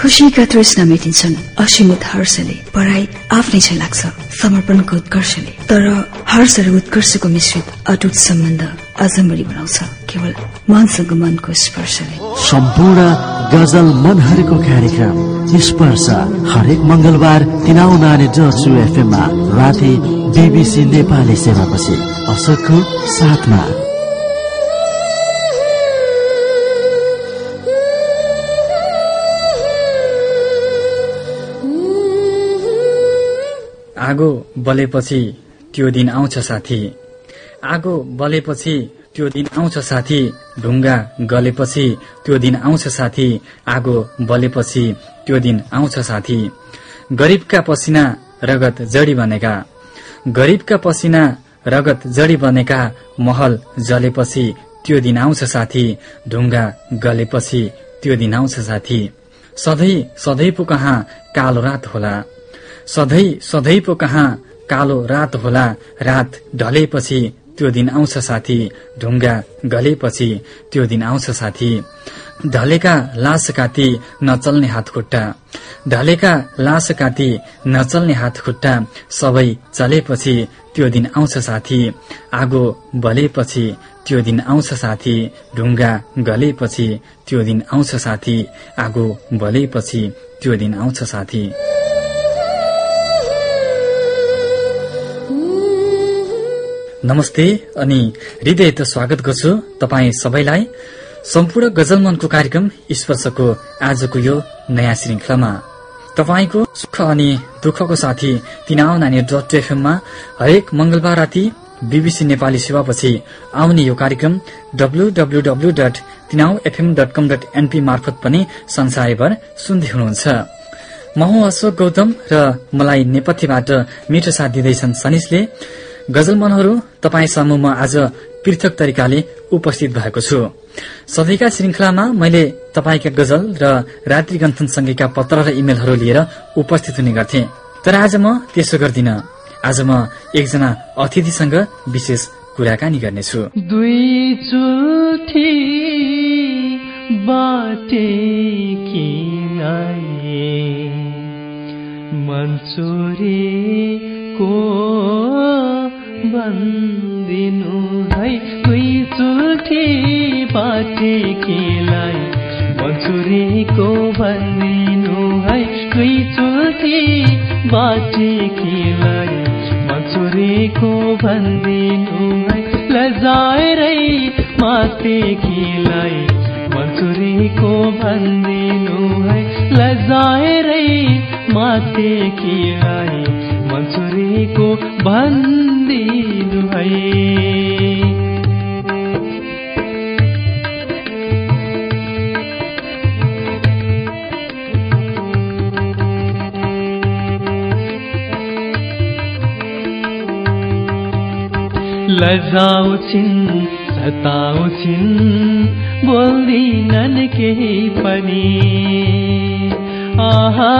खुशीका तृष्णा मेटिन्छन् असीमित हर्षले, पढाइ आफ्नै छ लाग्छ समर्पणको उत्कर्षले। तर हर्ष र उत्कर्षको मिश्रित अटुट सम्बन्ध अझम्बरी बनाउँछ केवल मनसँग मनको स्पर्शले। सम्पूर्ण गजल मनहरुको कार्यक्रम स्पर्श हरेक मंगलबार 93.4 FM मा राति BBC नेपाली सेवापछि असरको साथमा। आगो बलेपछि त्यो दिन आउँछ साथी, आगो बलेपछि त्यो दिन आउँछ साथी, ढुङ्गा गलेपछि त्यो दिन आउँछ साथी, आगो बलेपछि त्यो दिन आउँछ साथी। गरीबका पसिना रगत जडी बनेका, गरीबका पसिना रगत जडी बनेका महल जलेपछि त्यो दिन आउँछ साथी, ढुङ्गा गलेपछि त्यो दिन आउँछ साथी। सधैँ सधैँ पो कहाँ कालो रात होला, सधैँ सधैँ पो कहाँ कालो रात होला, रात ढलेपछि त्यो दिन आउँछ साथी, ढुङ्गा गलेपछि त्यो दिन आउँछ साथी। ढलेका लास काटी नचल्ने हात खुट्टा, ढलेका लास काटी नचल्ने हात खुट्टा, सबै चलेपछि त्यो दिन आउँछ साथी। आगो बलेपछि त्यो दिन आउँछ साथी, ढुङ्गा गलेपछि त्यो दिन आउँछ साथी, आगो बलेपछि त्यो दिन आउँछ साथी। नमस्ते अनि हृदयत स्वागत गर्छु तपाईँ सबैलाई सम्पूर्ण गजल मनको कार्यक्रम स्पर्शको आजको यो नयाँ श्रृंखलामा। तपाईको सुख अनि दुःखको साथी 93.4 मा हरेक मंगलबार राति BBC नेपाली सेवापछि आउने यो कार्यक्रम www.tinau.fm.com.np मार्फत पनि संसारभर सुन्दै हुनुहुन्छ। म हुँ अशोक गौतम र मलाई नेपथ्यबाट मिठो साथ दिँदैछन् सनिसले। गजल मनहरू तपाईँ समूहमा आज पृथक तरिकाले उपस्थित भएको छु। सधैँका श्रृंखलामा मैले तपाईका गजल र रात्रि गन्थन सँगैका पत्र र इमेलहरू लिएर उपस्थित हुने गर्थे, तर आज म त्यसो गर्दिन। आज म एकजना अतिथिसँग विशेष कुराकानी गर्नेछु। दुई चोटी बाटेकी मन्चुरीको बन्दिनु है, दुई चोटी बाटेकीलाई मन्चुरीको बन्दिनु है, दुई चोटी बाटेकीलाई मन्चुरीको बन्दिनु है, लजाएरै मातेकीलाई मन्चुरीको बन्दिनु है, लजाएरै मातेकीलाई मन्चुरीको बन्दिनु है। लजाउँछिन् सताउँछिन् बोल्दिनन् केही पनि, आहा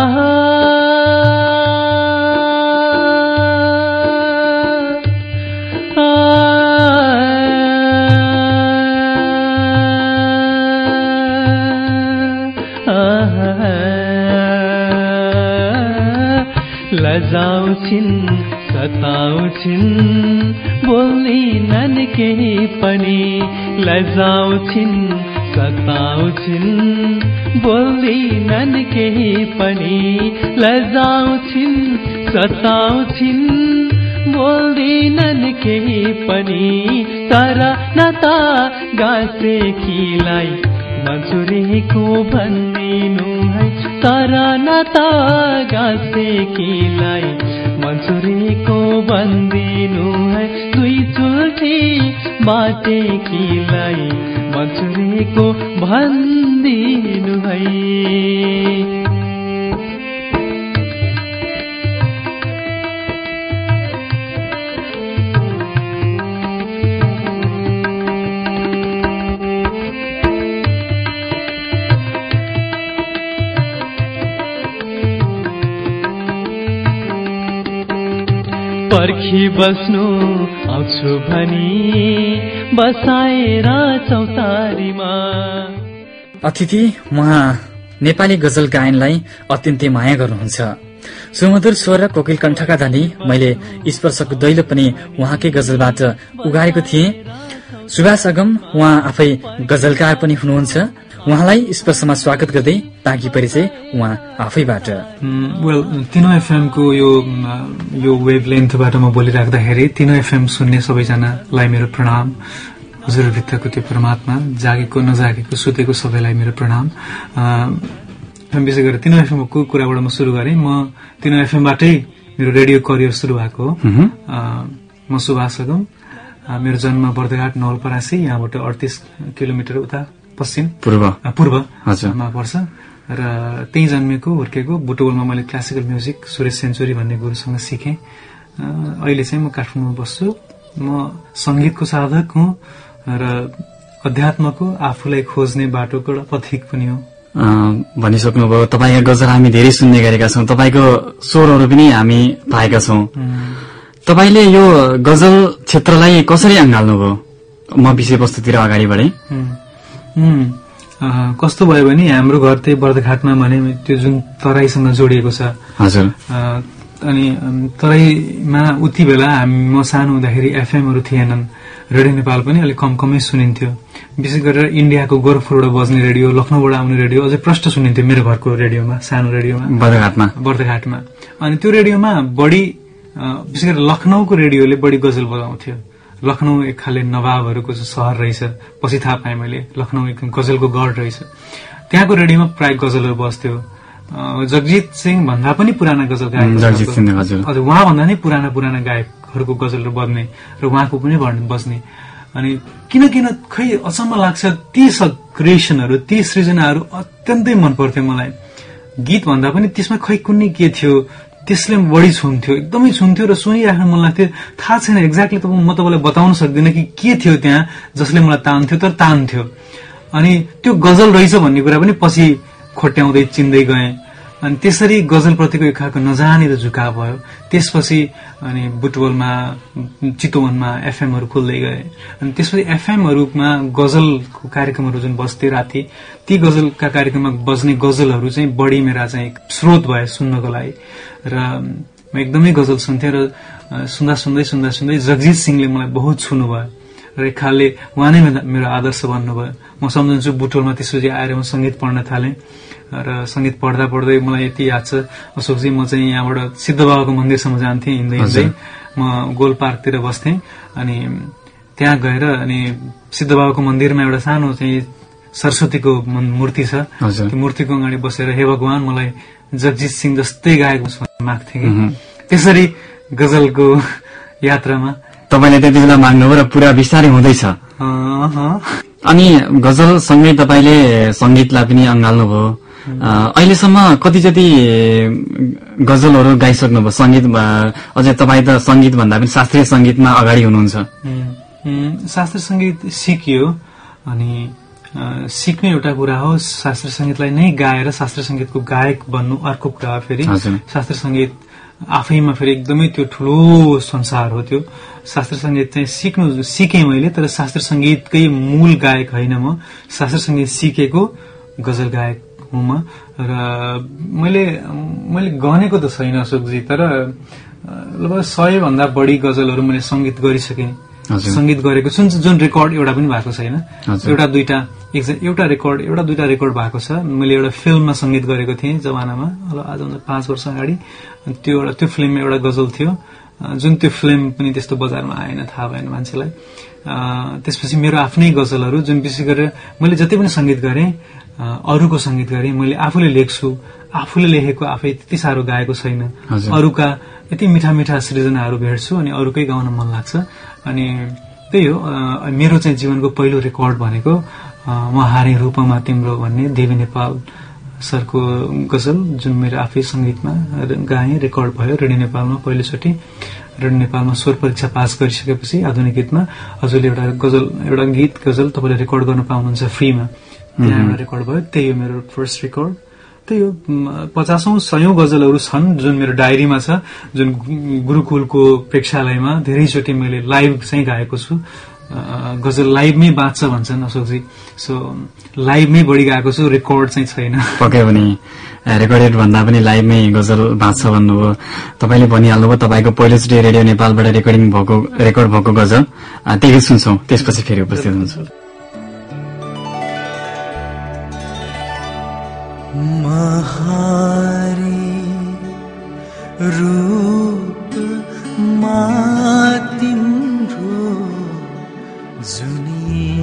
लजाउँछिन् सताउँछिन् बोल्दिनन् केही पनि, लजाउँछिन् सताउँछिन् बोल्दिनन् केही पनि, लजाउँछिन् सताउँछिन् बोल्दिनन् केही पनि, तर नता गाँसेकीलाई मन्चुरीको बन्दिनु है, तर नता गाँसेकीलाई मन्चुरीको बन्दिनु है, दुई चोटी बाटेकीलाई मन्चुरीको बन्दिनु है। पर्खी बस्नु आउँछु भनी बसाएर चौतारीमा। अतिथि उहाँ नेपाली गजल गायनलाई अत्यन्तै माया गर्नुहुन्छ। सुमधुर स्वर र कोकिल कण्ठका धनी मैले स्पर्शको दैलो पनि उहाँकै गजलबाट उगारेको थिएँ। सुभाष अगम उहाँ आफै गजलकार पनि हुनुहुन्छ। उहाँलाई स्पर्शमा स्वागत गर्दै बाँकी परिचय उहाँ आफैबाट। तीनो एफएम को यो वेभ लेन्थबाट म बोलिराख्दाखेरि तीनो एफएम सुन्ने सबैजनालाई मेरो प्रणाम। हजुरभित्रको त्यो परमात्मा जागेको नजागेको सुतेको सबैलाई मेरो प्रणाम। विशेष गरेर तीनो एफएम को कुराबाट म सुरु गरेँ। म तीनो एफएमबाटै मेरो रेडियो करियर सुरु भएको हो। म सुभाष अगम, मेरो जन्म बर्दघाट नवलपरासी, यहाँबाट 38 किलोमिटर उता पश्चिम पूर्वमा पर्छ र त्यही जन्मेको हुर्केको। बुटवलमा मैले क्लासिकल म्युजिक सुरेश सेन्चुरी भन्ने गुरुसँग सिकेँ। अहिले चाहिँ म काठमाडौँमा बस्छु। म संगीतको साधक हुँ र अध्यात्मको आफूलाई खोज्ने बाटोको एउटा पथिक पनि हो। भनिसक्नुभयो। तपाईँको गजल हामी धेरै सुन्ने गरेका छौँ, तपाईँको स्वरहरू पनि हामी पाएका छौँ। तपाईँले यो गजल क्षेत्रलाई कसरी अँगाल्नुभयो? म विषयवस्तुतिर अगाडि बढेँ। कस्तो भयो भने हाम्रो घर त्यही बर्दघाटमा भने त्यो जुन तराईसँग जोडिएको छ। हजुर। अनि तराईमा उति बेला म सानो हुँदाखेरि एफएमहरू थिएनन्। रेडियो नेपाल पनि अलिक कमै सुनिन्थ्यो। विशेष गरेर इन्डियाको गोरखपुरबाट बज्ने रेडियो, लखनऊबाट आउने रेडियो अझै प्रष्ट सुनिन्थ्यो मेरो घरको रेडियोमा, सानो रेडियोमा, बर्दघाटमा। अनि त्यो रेडियोमा बढी विशेष गरेर लखनऊको रेडियोले बढी गजल बजाउँथ्यो। लखनऊ एक खाले नवाबहरूको सहर रहेछ, पछि थाहा पाएँ मैले। लखनऊ एकदम गजलको गढ रहेछ। त्यहाँको रेडियोमा प्राय गजलहरू बस्थ्यो। जगजीत सिंह भन्दा पनि पुराना गजल गायक, हजुर उहाँभन्दा नै पुराना गायकहरूको गजलहरू बज्ने र उहाँको पनि बज्ने। अनि किन खै अचम्म लाग्छ, ती क्रिएसनहरू, ती सृजनाहरू अत्यन्तै मन पर्थ्यो मलाई। गीत भन्दा पनि त्यसमा खै कुनै के थियो त्यसले बढी छुन्थ्यो, एकदमै छुन्थ्यो र सुनिराख्न मन लाग्थ्यो। थाहा छैन एक्ज्याक्टली म तपाईँलाई बताउन सक्दिनँ कि के थियो त्यहाँ जसले मलाई तान्थ्यो, तर तान्थ्यो। अनि त्यो गजल रहेछ भन्ने कुरा पनि पछि खोट्याउँदै चिन्दै गएँ। अनि त्यसरी गजलप्रतिको एक खालको नजानेर झुकाव भयो। त्यसपछि अनि बुटवलमा, चितवनमा एफएमहरू खुल्दै गए। अनि त्यसपछि एफएमहरूमा गजलको कार्यक्रमहरू जुन बस्थे राति, ती गजलका कार्यक्रममा बज्ने गजलहरू चाहिँ बढी मेरा चाहिँ स्रोत भए सुन्नको लागि। र म एकदमै गजल सुन्थेँ र सुन्दा जगजीत सिंहले मलाई बहुत छुनु भयो र एक खालले उहाँ नै मेरो आदर्श बन्नुभयो। म सम्झन्छु बुटवलमा त्यसपछि आएर म संगीत पढ्न थालेँ र संगीत पढ्दै मलाई यति याद छ, अशोकजी म चाहिँ यहाँबाट सिद्ध बाबाको मन्दिरसम्म जान्थेँ हिँड्दै। म गोल पार्कतिर बस्थेँ। अनि त्यहाँ गएर अनि सिद्ध बाबाको मन्दिरमा एउटा सानो चाहिँ सरस्वतीको मूर्ति छ। त्यो मूर्तिको अगाडि बसेर हे भगवान मलाई जगजीत सिंह जस्तै गाएको माग्थे कि। त्यसरी गजलको यात्रामा तपाईँले त्यति बेला माग्नुभयो र पुरा बिस्तारै हुँदैछ। अनि गजल सँगै तपाईँले संगीतलाई पनि अँगाल्नुभयो। अहिलेसम्म कति जति गजलहरू गाइसक्नुभयो? संगीत अझै तपाईँ त संगीत भन्दा पनि शास्त्रीय संगीतमा अगाडि हुनुहुन्छ। शास्त्रीय संगीत सिकियो अनि सिक्ने एउटा कुरा हो। शास्त्रीय संगीतलाई नै गाएर शास्त्रीय संगीतको गायक बन्नु अर्को कुरा हो। फेरि शास्त्रीय संगीत आफैमा फेरि एकदमै त्यो ठुलो संसार हो। त्यो शास्त्रीय संगीत चाहिँ सिकेँ मैले, तर शास्त्रीय संगीतकै मूल गायक होइन म। शास्त्रीय संगीत सिकेको गजल गायक हुँ म। र मैले गनेको त छैन अशोकजी, तर लगभग 100 भन्दा बढी गजलहरू मैले संगीत गरिसकेँ। संगीत गरेको जुन रेकर्ड एउटा पनि भएको छैन। एउटा दुईटा रेकर्ड भएको छ। मैले एउटा फिल्ममा संगीत गरेको थिएँ जमानामा, आजभन्दा 5 वर्ष अगाडि। त्यो फिल्ममा एउटा गजल थियो जुन त्यो फिल्म पनि त्यस्तो बजारमा आएन, थाहा भएन मान्छेलाई। त्यसपछि मेरो आफ्नै गजलहरू जुन विशेष गरेर मैले जति पनि संगीत गरेँ, अरूको संगीत गरेँ, मैले आफूले लेख्छु, आफूले लेखेको आफै त्यति साह्रो गाएको छैन। अरूका यति मिठा सृजनाहरू भेट्छु अनि अरूकै गाउन मन लाग्छ। अनि त्यही हो मेरो चाहिँ जीवनको पहिलो रेकर्ड भनेको म हारे रूपमा तिम्रो भन्ने देवी नेपाल सरको गजल, जुन मेरो आफै संगीतमा गाएँ, रेकर्ड भयो रेडियो नेपालमा पहिलोचोटि। रेडियो नेपालमा स्वर परीक्षा पास गरिसकेपछि आधुनिक गीतमा हजुरले एउटा गीत गजल तपाईँले रेकर्ड गर्न पाउनुहुन्छ फ्रीमा, त्यहाँ एउटा रेकर्ड भयो। त्यही हो मेरो फर्स्ट रेकर्ड। त्यही हो 50-100 गजलहरू छन् जुन मेरो डायरीमा छ, जुन गुरुकुलको प्रेक्षालयमा धेरैचोटि मैले लाइभ चाहिँ गाएको छु। गजल लाइभमै बाँच्छ भन्छन् अशोकजी। सो लाइभमै बढी गएको छु, रेकर्ड चाहिँ छैन। पक्कै पनि रेकर्डेड भन्दा पनि लाइभमै गजल बाँच्छ भन्नुभयो। तपाईँले भनिहाल्नुभयो तपाईँको पहिलोचोटि रेडियो नेपालबाट रेकर्ड भएको गजल त्यही सुन्छौँ, त्यसपछि फेरि उपस्थित हुन्छु। महारी रूप मा तिम्रो जुनी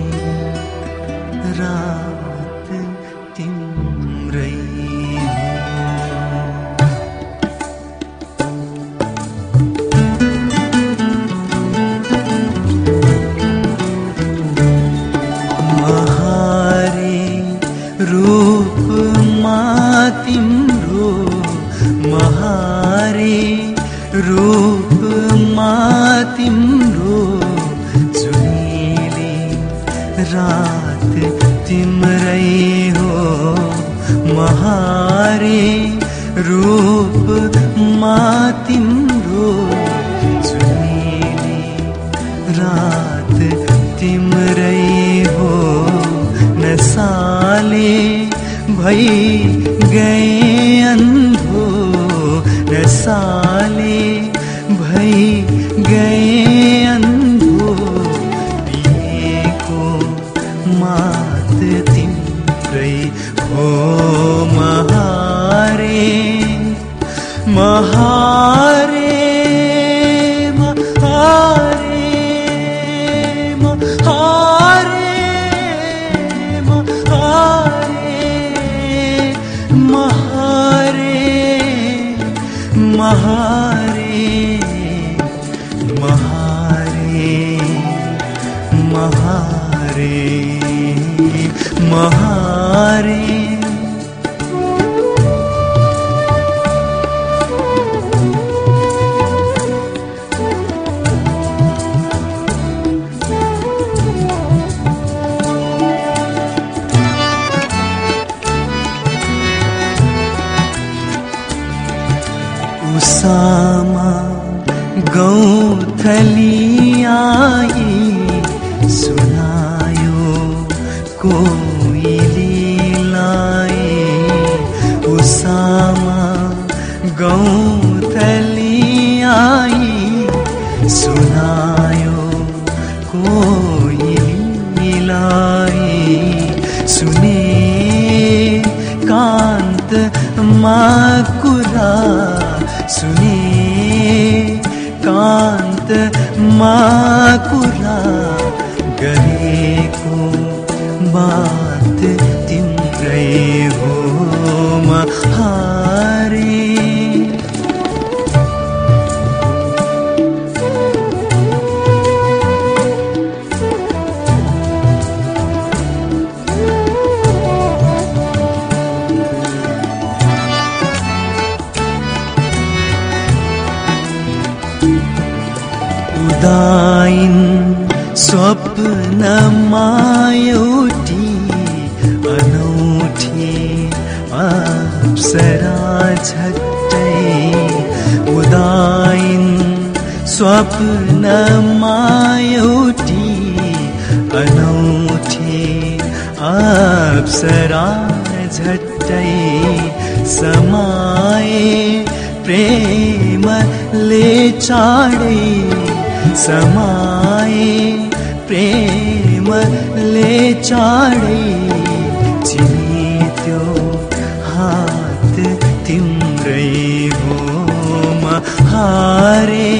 रात तिम्रै महारी रूप तिम्रो महारे रूपमा तिम्रो जुनेली रात तिम्रै हो महारे रूपमा तिम्रो जुनेली रात तिम्रै हो नसाले भई गए अंधो नसाले भई गए अंधो पिएको मात तिम्रै हो महारे महारे महारे महारे महारे महारे उसामा गौथली आई सुनायो कोइलीलाई उसामा गौथली आई सुनायो कोइलीलाई सुने कान्त माकुरा सुने कान्त माकुरा गरेको बात तिम्रै हो महारे उदाइन स्वप्नमा एउटी अनौठी अप्सरा झट्टै उदाइन स्वप्नमा एउटी अनौठी अप्सरा झट्टै समाए प्रेमले चाँडै समाए प्रेमले चाँडै चिनित्यो हात तिम्रै हो महारे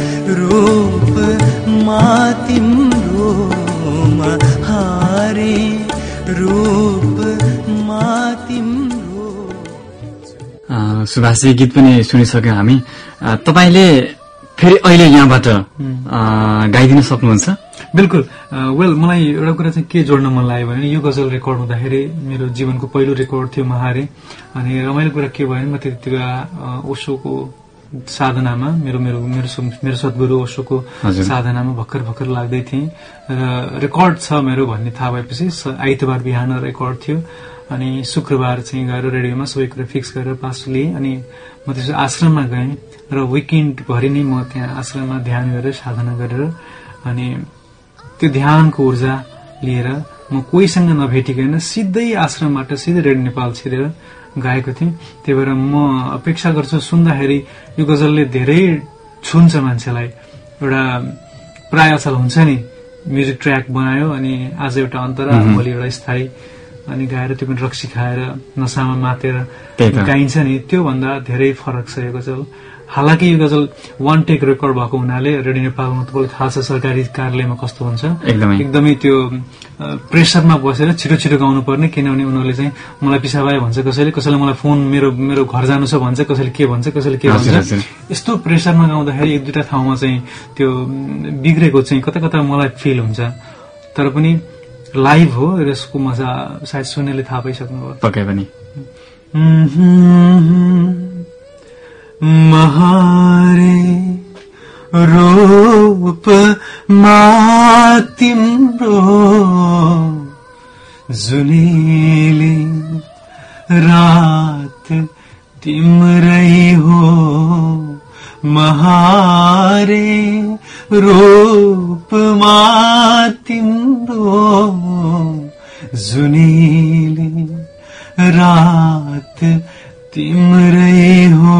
रूपमा तिम्रो महारे रूपमा तिम्रो। सुभाषजी गीत पनि सुनिसक्यौँ हामी। तपाईँले फेरि अहिले यहाँबाट गाइदिन सक्नुहुन्छ? बिल्कुल। वेल, मलाई एउटा कुरा चाहिँ के जोड्न मन लाग्यो भने यो गजल रेकर्ड हुँदाखेरि मेरो जीवनको पहिलो रेकर्ड थियो महारे। अनि रमाइलो कुरा के भयो भने म त्यति बेला ओशोको साधनामा मेरो सद्गुरु ओशोको साधनामा भर्खर लाग्दै थिएँ र रेकर्ड छ मेरो भन्ने थाहा भएपछि आइतबार बिहान रेकर्ड थियो। अनि शुक्रबार चाहिँ गएर रेडियोमा सबै कुरा फिक्स गरेर पास लिएँ। अनि म त्यसो आश्रममा गएँ र विकेन्डभरि नै म त्यहाँ आश्रममा ध्यान गरेर साधना गरेर अनि त्यो ध्यानको ऊर्जा लिएर म कोहीसँग नभेटिकन सिधै आश्रमबाट सिधै रेडियो नेपाल छिरेर गाएको थिएँ। त्यही भएर म अपेक्षा गर्छु सुन्दाखेरि यो गजलले धेरै छुन्छ मान्छेलाई। एउटा प्राय असल हुन्छ नि, म्युजिक ट्र्याक बनायो अनि आज एउटा अन्तरा भोलि एउटा स्थायी अनि गाएर त्यो पनि रक्सी खाएर नसामा मातेर गाइन्छ नि, त्योभन्दा धेरै फरक छ यो गजल। हालाकि यो गजल वान टेक रेकर्ड भएको हुनाले रेडियो नेपालमा तपाईँलाई थाहा छ सरकारी कार्यालयमा कस्तो हुन्छ, एकदमै त्यो प्रेसरमा बसेर छिटो छिटो गाउनु पर्ने। किनभने उनीहरूले चाहिँ मलाई पिसाब आयो भन्छ, कसैले मलाई फोन मेरो घर जानु छ भन्छ, कसैले के भन्छ यस्तो प्रेसरमा गाउँदाखेरि एक दुईटा ठाउँमा चाहिँ त्यो बिग्रेको चाहिँ कता कता मलाई फिल हुन्छ। तर पनि लाइभ हो, यसको मजा सायद सुन्नेले थाहा पाइसक्नु भयो पक्कै पनि। महारे रूप मा तिम्रो जुनेली रात तिम्रै हो, महारे रूप मा तिम्रो जुनेली रात तिम्रै हो,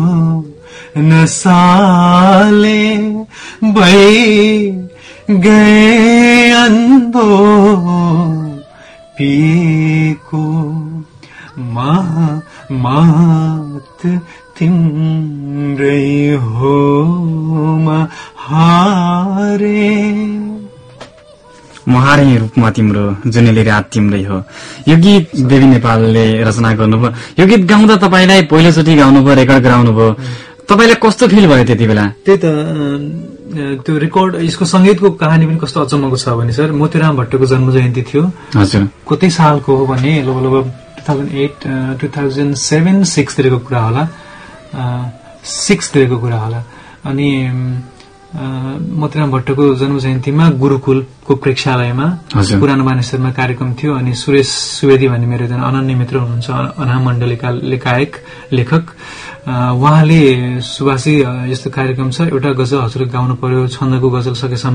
नसाले भई गए अन्धो पिएको मात तिम्रै हो, महारे रूपमा तिम्रो जुनेली रात तिम्रै हो। यो गीत देवी नेपालले रचना गर्नुभयो। यो गीत गाउँदा तपाईँलाई पहिलोचोटि गाउनुभयो, रेकर्ड गराउनुभयो, तपाईँलाई कस्तो फिल भयो त्यति बेला? त्यही त त्यो रेकर्ड, यसको संगीतको कहानी पनि कस्तो अचम्मको छ भने सर, मोतीराम भट्टको जन्म जयन्ती थियो। हजुर, कतै सालको हो भने लगभग 2008, 2007, 6 तिरको कुरा होला, 6 तिरको कुरा होला। अनि मोतीराम भट्टको जन्म जयन्तीमा गुरुकुलको प्रेक्षालयमा पुरानो मानिसहरूमा कार्यक्रम थियो। अनि सुरेश सुवेदी भन्ने मेरो एकजना अनन्य मित्र हुनुहुन्छ, अनाम मण्डलीका लेखक, उहाँले सुभाषी यस्तो कार्यक्रम छ, एउटा गजल हजुर गाउनु पर्यो, छन्दको गजल सकेसम्म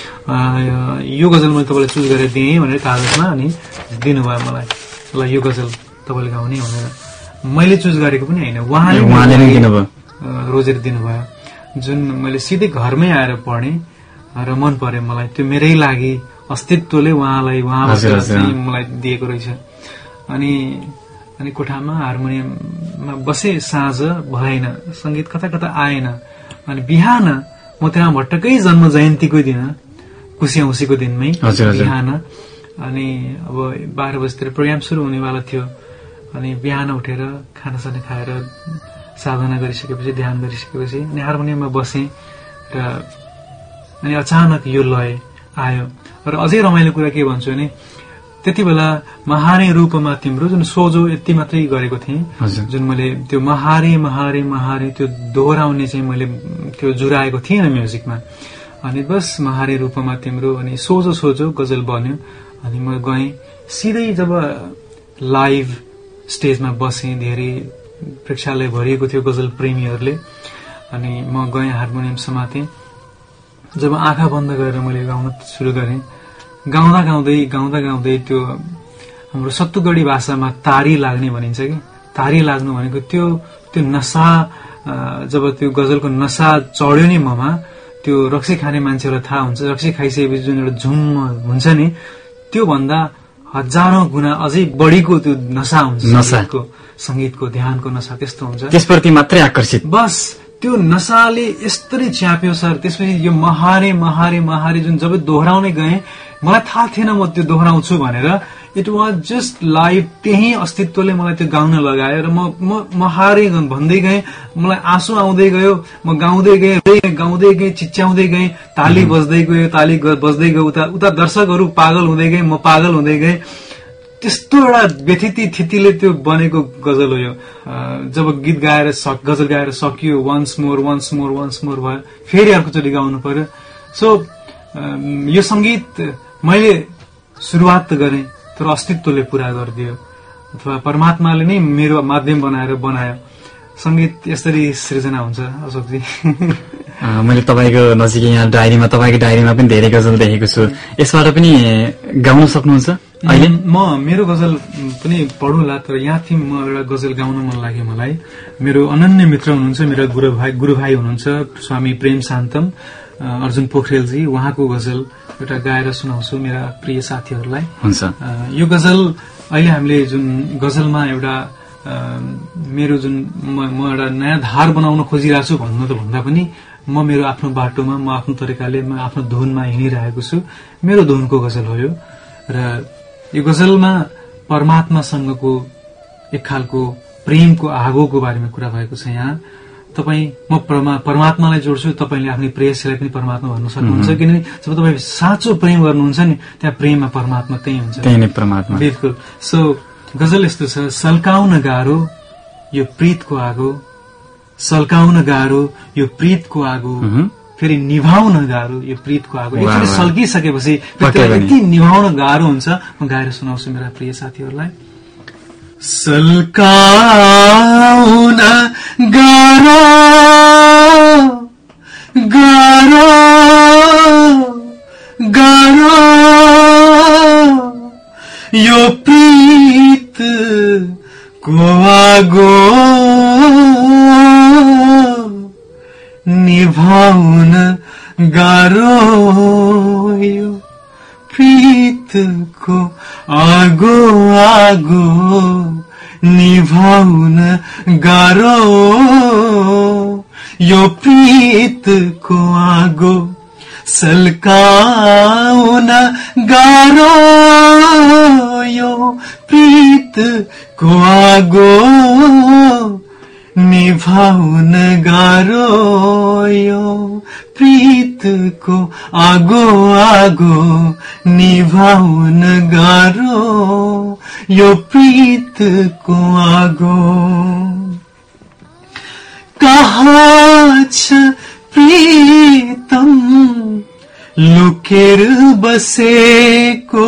यो गजल मैले तपाईँलाई चुज गरेर दिएँ भनेर कागजमा, अनि दिनुभयो मलाई, ल यो गजल तपाईँले गाउने भनेर। मैले चुज गरेको पनि होइन, उहाँले रोजेर दिनुभयो, जुन मैले सिधै घरमै आएर पढेँ र मन पर्यो मलाई। त्यो मेरै लागि अस्तित्वले उहाँबाट मलाई दिएको रहेछ। अनि कोठामा हार्मोनियममा बसे, साँझ भएन, संगीत कता कता आएन। अनि बिहान मोतीराम भट्टकै जन्म जयन्तीको दिन, कुसिऔँसीको दिनमै बिहान, अनि अब 12 बजीतिर प्रोग्राम सुरु हुनेवाला थियो। अनि बिहान उठेर खानासाना खाएर साधना गरिसकेपछि, ध्यान गरिसकेपछि अनि हार्मोनियममा बसेँ र अनि अचानक यो लय आयो। र अझै रमाइलो कुरा के भन्छु भने, त्यति बेला महारे रूपमा तिम्रो जुन सोझो यति मात्रै गरेको थिएँ, जुन मैले त्यो महारे महारे महारे त्यो दोहोऱ्याउने चाहिँ मैले त्यो जुराएको थिएन म्युजिकमा। अनि बस महारे रूपमा तिम्रो, अनि सोझो सोझो गजल बन्यो। अनि म गएँ सिधै, जब लाइभ स्टेजमा बसेँ, धेरै प्रेक्षालय भरिएको थियो गजल प्रेमीहरूले, अनि म गएँ हार्मोनियम समातेँ। जब आँखा बन्द गरेर मैले गाउन सुरु गरेँ, गाउँदा गाउँदै त्यो हाम्रो सत्तुगढी भाषामा तारी लाग्ने भनिन्छ कि, तारी लाग्नु भनेको त्यो नसा, जब त्यो गजलको नसा चढ्यो नि ममा, त्यो रक्सी खाने मान्छेहरूलाई थाहा हुन्छ, रक्सी खाइसकेपछि जुन एउटा झुम्म हुन्छ नि, त्यो भन्दा हजारौं गुणा अझै बढीको त्यो नसा हुन्छ, संगीतको ध्यानको नसा त्यस्तो हुन्छ, त्यसप्रति मात्रै आकर्षित। बस त्यो नसाले यस्तरी च्याप्यो सर। त्यसपछि यो महारे महारे महारे जुन जब दोहोऱ्याउने गएँ, मलाई थाहा थिएन म त्यो दोहोऱ्याउँछु भनेर। इट वाज जस्ट लाइभ, त्यही अस्तित्वले मलाई त्यो गाउन लगायो र म महारे भन्दै गएँ, मलाई आँसु आउँदै गयो, म गाउँदै गएँ, चिच्याउँदै गएँ, ताली बज्दै गयो, उता दर्शकहरू पागल हुँदै गए, म पागल हुँदै गएँ। त्यस्तो एउटा व्यथिति थितिले त्यो बनेको गजल हो यो। जब गीत गाएर गजल गाएर सकियो, वन्स मोर भयो, फेरि अर्कोचोटि गाउनु पर्यो। सो यो संगीत मैले सुरुवात त गरेँ, तर अस्तित्वले पूरा गरिदियो, अथवा परमात्माले नै मेरो माध्यम बनाएर बनायो। संगीत यसरी सृजना हुन्छ अशोकजी। मैले तपाईँको नजिकै यहाँ डायरीमा तपाईँको डायरीमा पनि धेरै गजल देखेको छु। यसबाट पनि गाउन सक्नुहुन्छ अहिले? मेरो गजल पनि पढौँला, तर यहाँ थिएँ म एउटा गजल गाउन मन लाग्यो मलाई। मेरो अनन्य मित्र हुनुहुन्छ, मेरो गुरु भाइ हुनुहुन्छ स्वामी प्रेम शान्तम अर्जुन पोखरेलजी, उहाँको गजल एउटा गाएर सुनाउँछु मेरा प्रिय साथीहरूलाई। हुन्छ। यो गजल अहिले हामीले जुन गजलमा एउटा मेरो जुन म एउटा नयाँ धार बनाउन खोजिरहेको छु भन्नु त भन्दा पनि म मेरो आफ्नो बाटोमा म आफ्नो तरिकाले म आफ्नो धुनमा हिँडिरहेको छु। मेरो धुनको गजल हो यो, र यो गजलमा परमात्मासँगको एक खालको प्रेमको आगोको बारेमा कुरा भएको छ। यहाँ म परमात्मालाई जोड्छु, तपाईँले आफ्नै प्रेयसीलाई पनि परमात्मा भन्न सक्नुहुन्छ, किनभने जब तपाईँ साँचो प्रेम गर्नुहुन्छ नि त्यहाँ प्रेममा परमात्मा त्यही हुन्छ, त्यही नै परमात्मा। बिल्कुल। सो गजल यस्तो छ, सल्काउन गाह्रो यो प्रीतको आगो, सल्काउन गाह्रो यो प्रीतको आगो, फेरि निभाउन गाह्रो यो प्रीतको आगो। एकचोटि सल्किसकेपछि यति निभाउन गाह्रो हुन्छ। म गाएर सुनाउँछु मेरा प्रिय साथीहरूलाई। सल्काउन गाह्रो गाह्रो गाह्रो यो प्रीत को आगो, निभाउन गाह्रो यो प्रीत को आगो आगो, निभाउन गाह्रो यो प्रीत को आगो, सल्काउन गाह्रो यो प्रीत को आगो, निभाउन गाह्रो यो प्रीत को आगो आगो, निभाउन गाह्रो यो प्रीत को आगो। कहाँ छ प्रीतम लुकेर बसेको,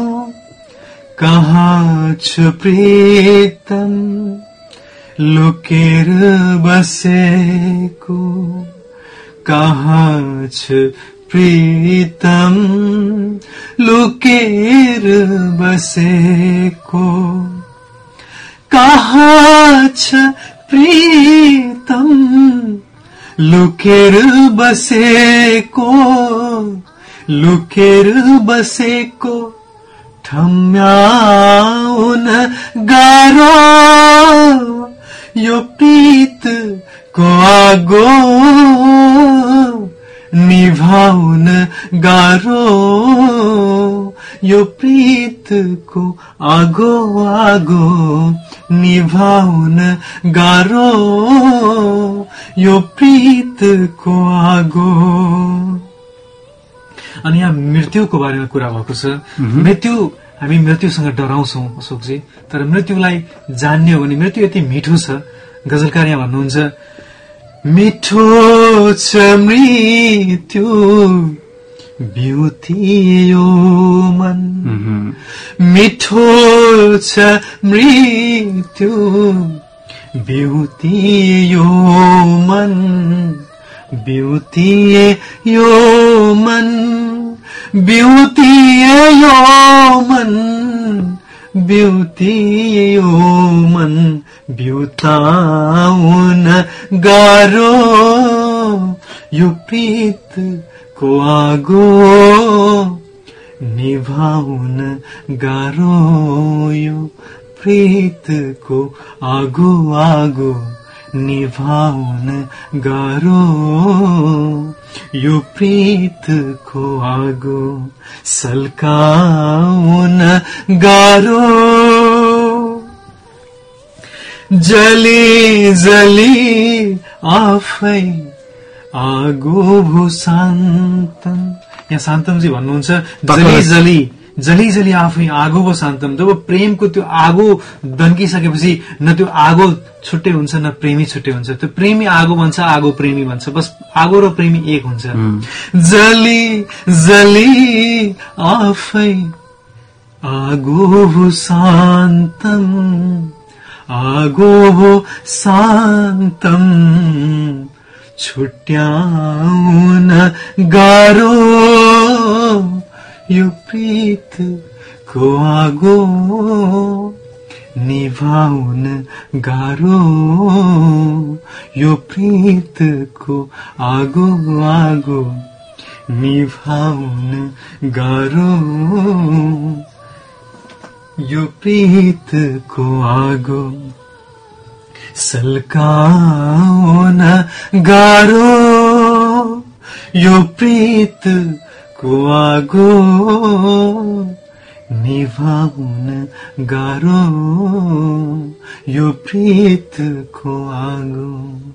कहाँ छ प्रीतम लुकेर बसेको, कहाँ छ प्रीतम लुकेर बसेको, कहाँ छ प्रीतम लुकेर बसेको, लुकेर बसेको, ठम्याउन गाह्रो यो प्रीत को आगो, निभाउन गाह्रो यो प्रीत को आगो आगो, निभाउन गाह्रो यो प्रीत को आगो। अनि यहाँ मृत्युको बारेमा कुरा भएको छ। मृत्यु, हामी मृत्युसँग डराउँछौं अशोकजी, तर मृत्युलाई जान्ने हो भने मृत्यु यति मिठो छ। गजलकार यहाँ भन्नुहुन्छ, मिठो छ मृत्यु ब्युटी यो मन, मिठो छ मृत्यु ब्युटी यो मन, ब्युटी यो मन, ब्युटी यो मन, ब्युटी यो मन, ब्युताउन गाह्रो यो प्रीत को आगो, निभाउन गाह्रो यो प्रीत को आगो आगो, निभाउन गाह्रो यो प्रीत को आगो, सल्काउन गाह्रो जली जली आफै आगो भो शान्तम। यहाँ शान्तमजी भन्नुहुन्छ जली जली जली जली आफै आगो भो शान्तम। जब प्रेमको त्यो आगो दन्किसकेपछि न त्यो आगो छुट्टै हुन्छ न प्रेमी छुट्टै हुन्छ। त्यो प्रेमी आगो भन्छ, आगो प्रेमी भन्छ, बस आगो र प्रेमी एक हुन्छ। जली जली आफै आगो भो शान्तम, आगो भो शान्तम, छुट्याउन गाह्रो यो प्रीतको आगो निभाउन गाह्रो यो प्रीतको आगो आगो निभाउन गाह्रो यो प्रीतको आगो सल्काउन गाह्रो यो प्रीतको आगो निभाउन गाह्रो यो प्रीतको आगो।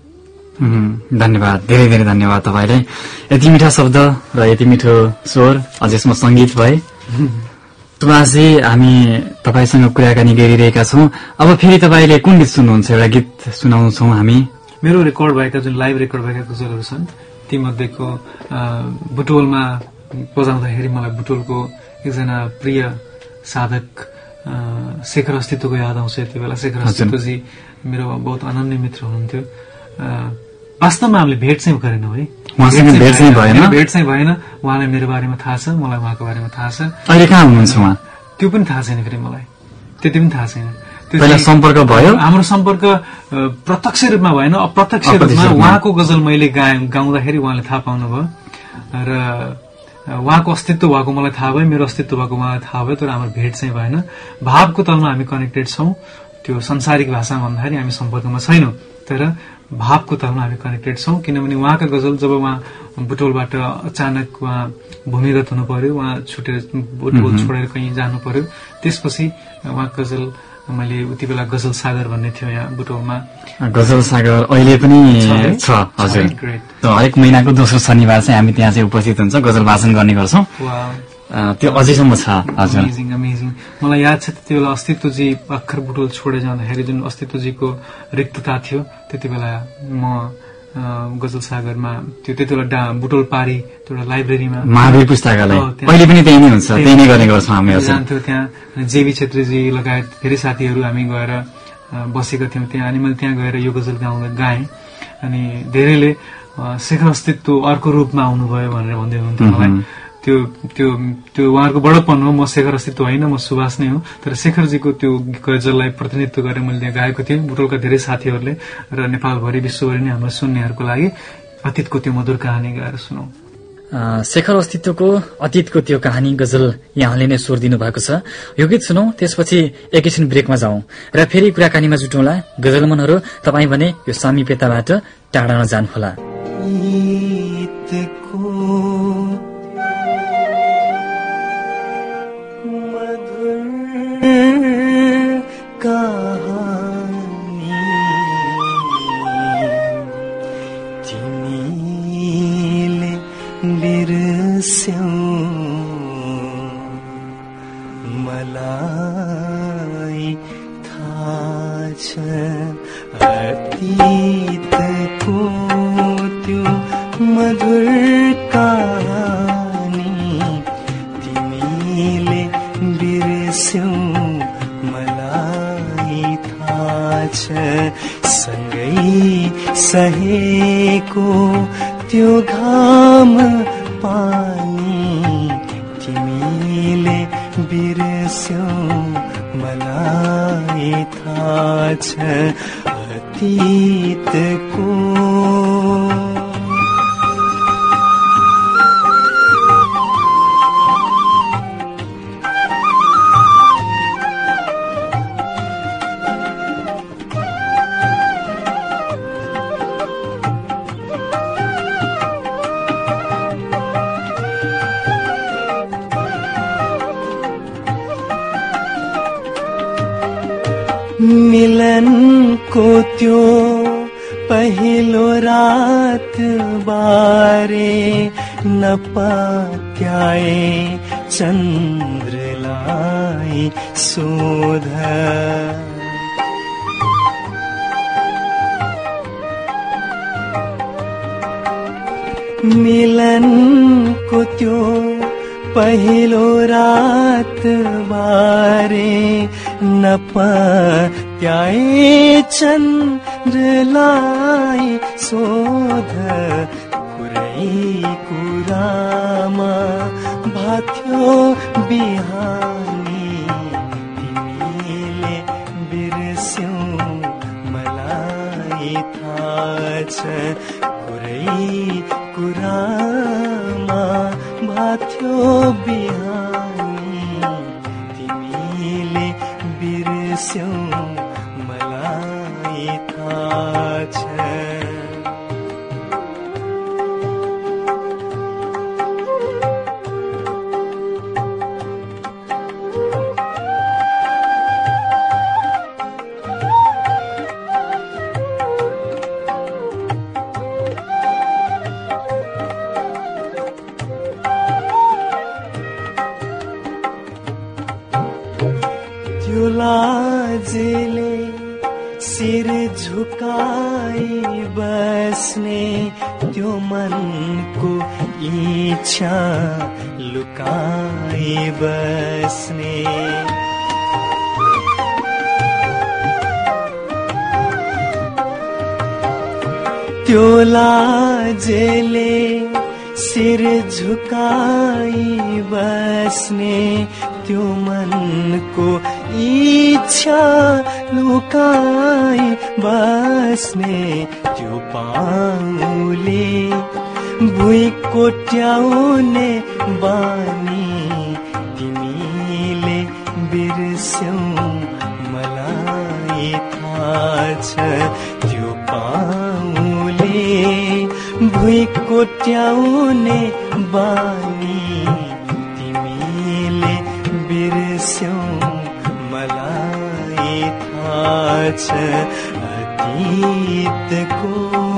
धन्यवाद, धेरै धेरै धन्यवाद तपाईँलाई। यति मिठा शब्द र यति मिठो स्वर अझैसम्म संगीत भए। तुमाजी, हामी तपाईसँग कुराकानी गरिरहेका छौं। अब फेरि तपाईँले कुन गीत सुन्नुहुन्छ? एउटा गीत सुनाउँछौं हामी। मेरो रेकर्ड भएका जुन लाइभ रेकर्ड भएका गजलहरू छन् तीमध्येको बुटोलमा बजाउँदाखेरि मलाई बुटोलको एकजना प्रिय साधक शेखर अस्तित्वको याद आउँछ। यति बेला शेखर अस्तित्वजी मेरो बहुत अनन्य मित्र हुनुहुन्थ्यो। वास्तवमा हामीले भेट चाहिँ गरेनौँ है, भेट चाहिँ भएन। उहाँलाई मेरो बारेमा थाहा छ, मलाई उहाँको बारेमा थाहा छ। अहिले कहाँ हुनुहुन्छ उहाँ? त्यो पनि थाहा छैन फेरि मलाई, त्यति पनि थाहा छैन। सम्पर्क भयो? हाम्रो सम्पर्क प्रत्यक्ष रूपमा भएन, अप्रत्यक्ष रूपमा उहाँको गजल मैले गाउँदाखेरि उहाँले थाहा पाउनुभयो र उहाँको अस्तित्व भएको मलाई थाहा भयो, मेरो अस्तित्व भएको उहाँलाई थाहा भयो। तर हाम्रो भेट चाहिँ भएन। भावको तलमा हामी कनेक्टेड छौं। त्यो संसारिक भाषामा भन्दाखेरि हामी सम्पर्कमा छैनौं, तर भावको तलमा हामी कनेक्टेड छौं। किनभने उहाँका गजल जब उहाँ बुटोलबाट अचानक उहाँ भूमिगत हुनु पर्यो, उहाँ छुटेर बुटोल छोडेर कहीँ जानु पर्यो, त्यसपछि उहाँको गजल मैले उति बेला गजल सागर भन्ने थियो यहाँ बुटोलमा। गजल सागर अहिले पनि छ? हजुर, हरेक महिनाको दोस्रो शनिबार चाहिँ हामी त्यहाँ चाहिँ उपस्थित हुन्छ, गजल वाचन गर्ने गर्छौं। त्यो अझैसम्म छ। हजुर, अमेजिङ। मलाई याद छ त्यति बेला अस्तित्वजी भर्खर बुटोल छोडेर जाँदाखेरि जुन अस्तित्वजीको रिक्तता थियो, त्यति बेला म गजल सागरमा त्यो त्यति बेला बुटोल पारी एउटा लाइब्रेरीमा महावीर पुस्तकालय अहिले पनि त्यही नै हुन्छ, त्यही नै गर्ने गर्छौं हामीहरू। जान्थ्यौं त्यहाँ, जेबी छेत्रीजी लगायत धेरै साथीहरू हामी गएर बसेका थियौं त्यहाँ। अनि मैले त्यहाँ गएर यो गजल गाएँ। अनि धेरैले शेखर अस्तित्व अर्को रूपमा आउनुभयो भनेर भन्दै हुनुहुन्थ्यो मलाई। त्यो उहाँहरूको बडपन हो। म शेखर अस्तित्व होइन, म सुभाष नै हो। तर शेखरजीको त्यो गजललाई प्रतिनिधित्व गरेर मैले त्यहाँ गाएको थिएँ। बुटोलका धेरै साथीहरूले र नेपालभरि विश्वभरि नै हाम्रो सुन्नेहरूको लागि अतीतको त्यो मधुर कहानी गाएर सुनौ। शेखर अस्तित्वको अतीतको त्यो कहानी गजल यहाँले नै स्वर दिनु भएको छ। यो गीत सुनौ, त्यसपछि एकैछिन ब्रेकमा जाउँ र फेरि कुराकानीमा जुटौँला। गजल मनहरू तपाईँ भने यो सामीपेताबाट टाढा नजानुहोला। मलाई थाहा छ अतीतको त्यो मधुर कहानी तिमीले बिर्स्यौ, मलाई थाहा छ सँगै सहेको त्यो घाम पानी तिमीले बिर्स्यौ, मलाई थाहा छ अतीतको। मिलनको त्यो पहिलो रात बारे नपत्याए चन्द्रलाई सोध, मिलनको त्यो पहिलो रात बारे नपत्याए त्याए चन्द्रलाई सोध कुरै कुरामा भाथ्यो बिहानी तिमीले बिर्स्यौ मलाई थाहा छ कुरै कुरामा भाथ्यो बिहानी तिमीले बिर्स्यौ मलाई थाहा छ लाजले सिर झुकाई बस्ने त्यो मनको इच्छा लुकाई बस्ने त्यो लाजले सिर झुकाई बस्ने त्यो मनको इच्छा लुकाई बस्ने त्यो पाउले भुइँ कोट्याउने बानी तिमीले बिर्स्यौ मलाई थाहा छ त्यो पाउले भुइँ कोट्याउने बानी तिमीले बिर्स्यौ मलाई थाहा छ अतीतको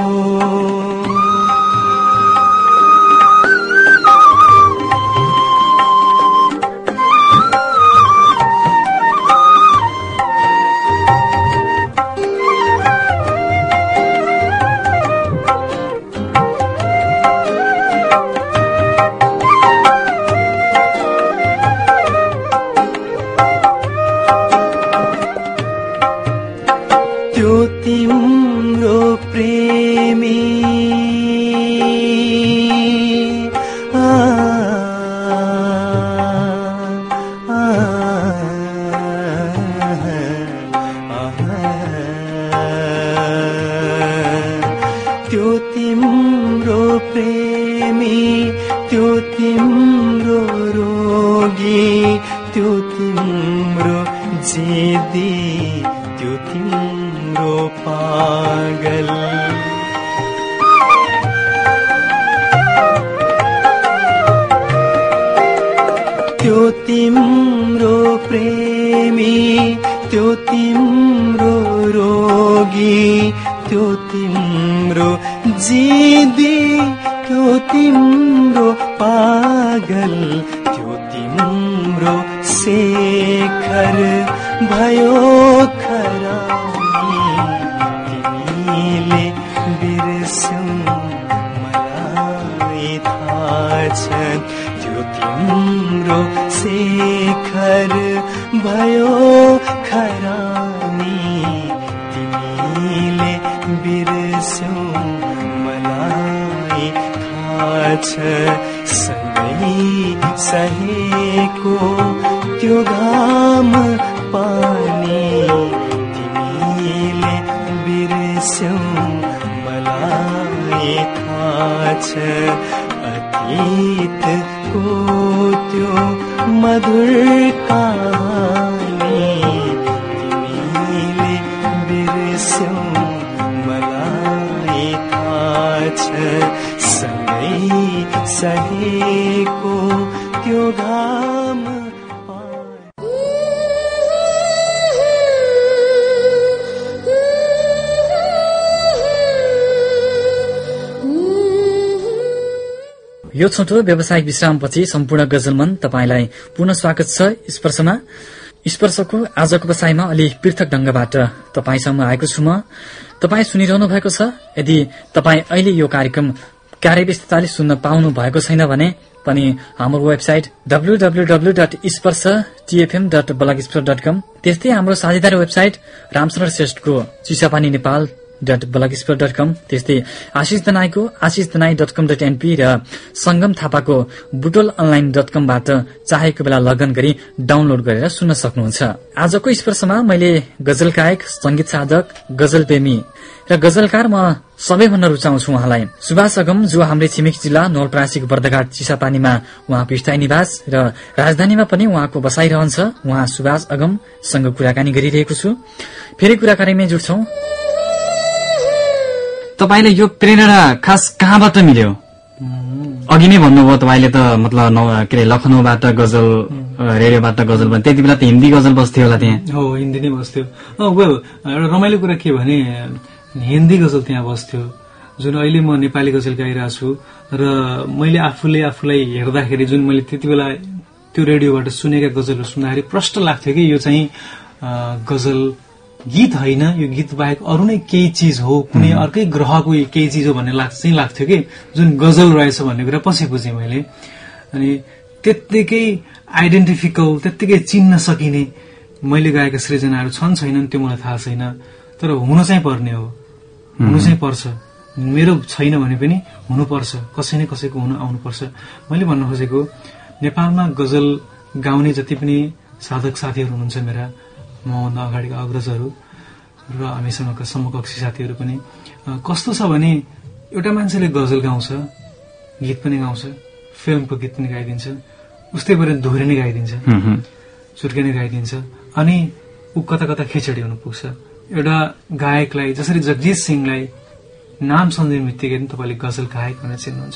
यो छोटो व्यावसायिक विश्रामपछि सम्पूर्ण गजलमन तपाईंलाई पुनः स्वागत छ स्पर्शमा। स्पर्शको आजको बसाईमा अलि पृथक ढंगबाट तपाईंसम्म आएको छु म। तपाई सुनिरहनु भएको छ। यदि तपाई अहिले यो कार्यक्रम कार्यव्यस्तताले सुन्न पाउनु भएको छैन भने पनि हाम्रो वेबसाइट www.isparsatfm.blogspot.com, त्यस्तै हाम्रो साझेदार वेबसाइट रामशरण श्रेष्ठको चिसापानी नेपाल .blogspot.com, त्यस्तै आशिष दनाईको ashishdanai.com.np र संगम थापाको बुटोलअनलाइन.com बाट चाहेको बेला लगन गरी डाउनलोड गरेर सुन्न सक्नुहुन्छ। आजको स्पर्शमा मैले गजल गायक, संगीत साधक, गजल प्रेमी र गजलकार म सबैभन्दा रुचाउँछु उहाँलाई सुभाष अगम, जो हाम्रो छिमेकी जिल्ला नवलपरासीको बर्दघाट चिसापानीमा उहाँको स्थायी निवास र राजधानीमा पनि उहाँको बसाइ रहन्छ। उहाँ सुभाष अगमसँग कुराकानी गरिरहेको छु। फेरि कुराकानीमै जुट्छौं। तपाईले यो प्रेरणा खास कहाँबाट मिल्यो? अघि नै भन्नुभयो तपाईले त मतलब के अरे लखनऊबाट गजल, रेडियोबाट गजल पनि, त्यति बेला त हिन्दी गजल बस्थ्यो होला त्यहाँ? हो, हिन्दी नै बस्थ्यो। वेल, एउटा रमाइलो कुरा के भने हिन्दी गजल त्यहाँ बस्थ्यो, जुन अहिले म नेपाली गजल गाइरहेको छु। र मैले आफूलाई हेर्दाखेरि जुन मैले त्यति बेला त्यो रेडियोबाट सुनेका गजलहरू सुन्दाखेरि प्रष्ट लाग्थ्यो कि यो चाहिँ गजल गीत होइन, यो गीत बाहेक अरू नै केही चिज हो, कुनै अर्कै ग्रहको केही चिज हो भन्ने लाग्थ्यो कि जुन गजल रहेछ भन्ने कुरा पछि बुझेँ मैले। अनि त्यत्तिकै आइडेन्टिफिकल, त्यत्तिकै चिन्न सकिने मैले गाएका सृजनाहरू छन् छैनन् त्यो मलाई थाहा छैन, तर हुन चाहिँ पर्ने हो, हुनु चाहिँ पर्छ। मेरो छैन भने पनि हुनुपर्छ, कसै न कसैको हुन आउनुपर्छ। मैले भन्न खोजेको नेपालमा गजल गाउने जति पनि साधक साथीहरू हुनुहुन्छ मेरा, मभन्दा अगाडिका अग्रजहरू र हामीसँगका समकक्षी साथीहरू पनि, कस्तो छ भने एउटा मान्छेले गजल गाउँछ, गीत पनि गाउँछ, फिल्मको गीत पनि गाइदिन्छ, उस्तै गरेर दोहोरी नै गाइदिन्छ, चुर्के नै गाइदिन्छ, अनि ऊ कता कता खिचडी हुनु पुग्छ। एउटा गायकलाई जसरी जगजीत सिंहलाई नाम सम्झिने बित्तिकै तपाईँले गजल गायक भनेर चिन्नुहुन्छ,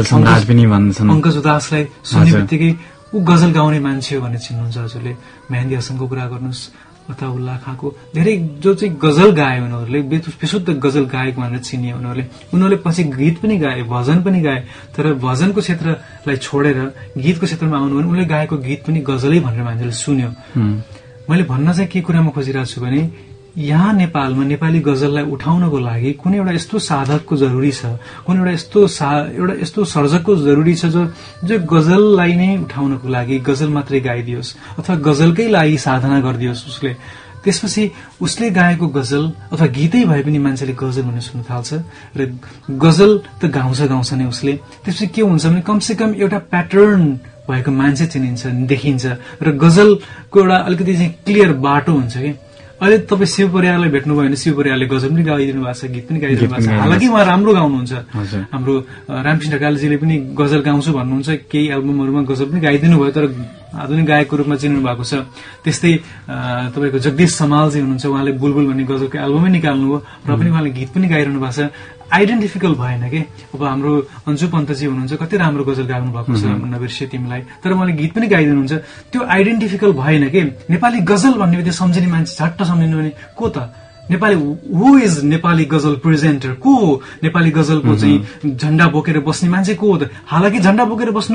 पंकज उदासलाई सुन्ने बित्तिकै ऊ गजल गाउने मान्छे हो भनेर चिन्नुहुन्छ हजुरले। मेहन्दी हसनको कुरा गर्नुहोस्, अताउल्लाह खाँको धेरै जो चाहिँ गजल गाए उनीहरूले, विशुद्ध गजल गायक भनेर चिनिए उनीहरूले पछि गीत पनि गाए, भजन पनि गाए, तर भजनको क्षेत्रलाई छोडेर गीतको क्षेत्रमा आउनु भने उनले गाएको गीत पनि गजलै भनेर मान्छेले सुन्यो। मैले भन्न चाहिँ के कुरामा खोजिरहेको छु भने यहाँ नेपालमा नेपाली गजललाई उठाउनको लागि कुनै एउटा यस्तो साधकको जरुरी छ, कुनै एउटा यस्तो सर्जकको जरुरी छ जो गजललाई नै उठाउनको लागि गजल मात्रै गाइदियोस् अथवा गजलकै लागि साधना गरिदियोस् उसले। त्यसपछि उसले गाएको गजल अथवा गीतै भए पनि मान्छेले गजल भन्ने सुन्न थाल्छ र गजल त गाउँछ नै उसले। त्यसपछि के हुन्छ भने कमसेकम एउटा प्याटर्न भएको मान्छे चिनिन्छ, देखिन्छ र गजलको एउटा अलिकति चाहिँ क्लियर बाटो हुन्छ कि। अहिले तपाईँ शिव परियारलाई भेट्नुभयो भने शिव परियारले गजल पनि गाइदिनु भएको छ, गीत पनि गाइदिनु भएको छ, हालाकि उहाँ राम्रो गाउनुहुन्छ। हाम्रो रामकृष्ण ढकालजीले पनि गजल गाउँछु भन्नुहुन्छ, केही एल्बमहरूमा गजल पनि गाइदिनु भयो, तर आधुनिक गायकको रूपमा चिन्नु भएको छ। त्यस्तै तपाईँको जगदीश समालजी हुनुहुन्छ, उहाँले बुलबुल भन्ने गजलको एल्बमै निकाल्नुभयो र पनि उहाँले गीत पनि गाइरहनु भएको छ। आइडेन्टिफिकल भएन कि। अब हाम्रो अन्जु पन्तजी हुनुहुन्छ, कति राम्रो गजल गाउनु भएको छ, नबिर्से तिमीलाई, तर उहाँले गीत पनि गाइदिनुहुन्छ। त्यो आइडेन्टिफिकल भएन कि। नेपाली गजल भन्ने बित्तिकै सम्झिने मान्छे झट्ट सम्झिनु भने को त नेपाली, हु इज नेपाली गजल प्रेजेन्टर, को हो नेपाली गजलको चाहिँ झण्डा बोकेर बस्ने मान्छे को हो त? हालाकि झण्डा बोकेर बस्नु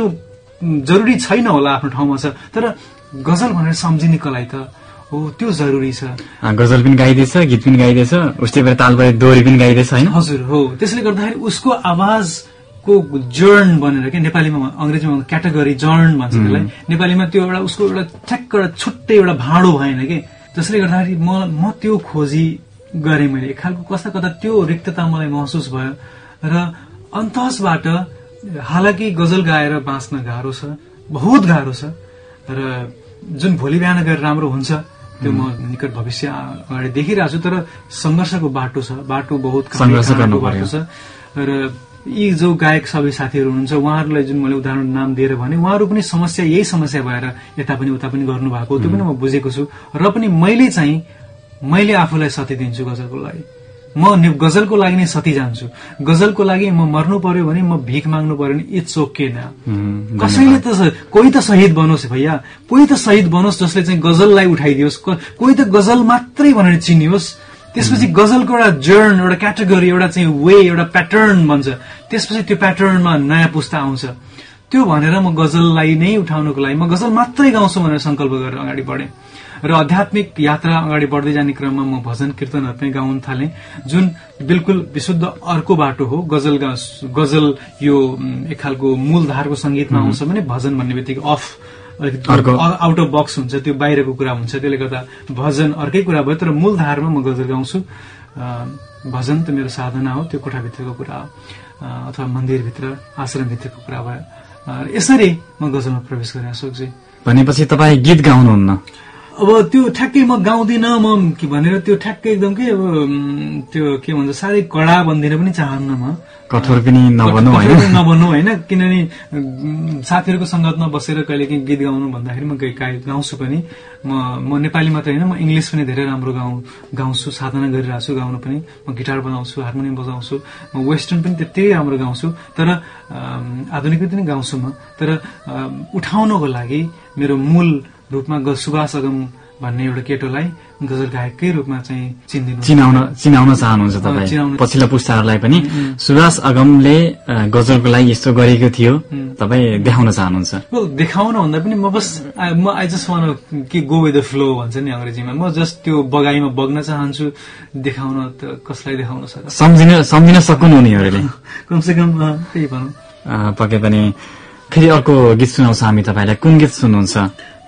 जरुरी छैन होला, आफ्नो ठाउँमा छ, तर गजल भनेर सम्झिनेकोलाई त हो त्यो जरुरी छ। गजल पनि गाइदिएछ, गीत पनि गाइदिएछ, उस्तै गरेर तालबाट दोहोरी पनि गाइदिएछ हैन? हजुर हो। त्यसले गर्दाखेरि उसको आवाजको जर्न बनेर के नेपालीमा, अंग्रेजीमा क्याटेगोरी जर्न भन्छ त्यसलाई, नेपालीमा त्यो एउटा उसको एउटा ठ्याक्क एउटा छुट्टै एउटा भाँडो भएन कि। जसले गर्दाखेरि म त्यो खोजी गरेँ मैले, एक खालको कस्ता कता त्यो रिक्तता मलाई महसुस भयो र अन्तसबाट, हालाकि गजल गाएर बाँच्न गाह्रो छ, बहुत गाह्रो छ, र जुन भोलि बिहान गएर राम्रो हुन्छ त्यो म निकट भविष्य अगाडि देखिरहेको छु, तर संघर्षको बाटो छ, बाटो बहुत संघर्ष गर्नु पर्यो छ। र यी जो गायक सबै साथीहरू हुनुहुन्छ उहाँहरूलाई जुन मैले उदाहरण नाम दिएर भने, उहाँहरू पनि यही समस्या भएर यता पनि उता पनि गर्नु भएको, त्यो पनि म बुझेको छु। र पनि मैले आफूलाई सती दिन्छु गजलको लागि, म गजलको लागि नै सती जान्छु। गजलको लागि म मर्नु पर्यो भने, म भिख माग्नु पर्यो भने इट्स ओके न। कसैले त कोही त शहीद बनोस् भैया, कोही त शहीद बनोस् जसले चाहिँ गजललाई उठाइदियोस्, कोही त गजल मात्रै भनेर चिनियोस्। त्यसपछि गजलको एउटा जर्न, एउटा क्याटेगोरी, एउटा चाहिँ वे, एउटा प्याटर्न भन्छ, त्यसपछि त्यो प्याटर्नमा नयाँ पुस्ता आउँछ। त्यो भनेर म गजललाई नै उठाउनको लागि, म गजल मात्रै गाउँछु भनेर संकल्प गरेर अगाडि बढेँ। र आध्यात्मिक यात्रा अगाडि बढ्दै जाने क्रममा म भजन कीर्तनहरू पनि गाउन थालेँ, जुन बिल्कुल विशुद्ध अर्को बाटो हो। गजल यो एक खालको मूलधारको संगीतमा आउँछ भने भजन भन्ने बित्तिकै आउट अफ बक्स हुन्छ, त्यो बाहिरको कुरा हुन्छ। त्यसले गर्दा भजन अर्कै कुरा भयो, तर मूलधारमा म गजल गाउँछु। भजन त मेरो साधना हो, त्यो कोठाभित्रको कुरा हो अथवा मन्दिरभित्र आश्रमभित्रको कुरा भयो। यसरी म गजलमा प्रवेश गरेँ। अशोकजी, भनेपछि तपाईँ गीत गाउनुहुन्न? अब त्यो ठ्याक्कै म गाउँदिनँ म के भनेर त्यो ठ्याक्कै एकदम के अब त्यो के भन्छ साह्रै कडा बन्दिन पनि चाहन्न, म कठोर पनि नबन्नु होइन। किनभने साथीहरूको संगतमा बसेर कहिले काहीँ गीत गाउनु भन्दाखेरि म गाउँछु पनि। म नेपाली मात्रै होइन, म इङ्ग्लिस पनि धेरै राम्रो गाउँछु, साधना गरिरहेको छु। गाउनु पनि म गिटार बजाउँछु, हार्मोनियम बजाउँछु, म वेस्टर्न पनि त्यति राम्रो गाउँछु, तर आधुनिक पनि गाउँछु म। तर उठाउनको लागि मेरो मूल रूपमा सुभाष अगम भन्ने एउटा केटोलाई गजल गायककै रूपमा चाहिँ चिनाउन चाहनुहुन्छ तपाईँ पछिल्लो पुस्ताहरूलाई पनि? सुभाष अगमले गजलको लागि यस्तो गरेको थियो, तपाईँ देखाउन चाहनुहुन्छ? देखाउन भन्दा पनि म आई जस्ट वान कि गो विथ द फ्लो भन्छ नि अंग्रेजीमा। म जस्ट त्यो बगाईमा बग्न चाहन्छु। देखाउन त कसलाई देखाउन सक्छ? सम्झिन सक्नु उनीहरूले कमसेकम त्यही भनौँ। पक्कै पनि फेरि अर्को गीत सुनाउँछ हामी तपाईँलाई। कुन गीत सुन्नुहुन्छ?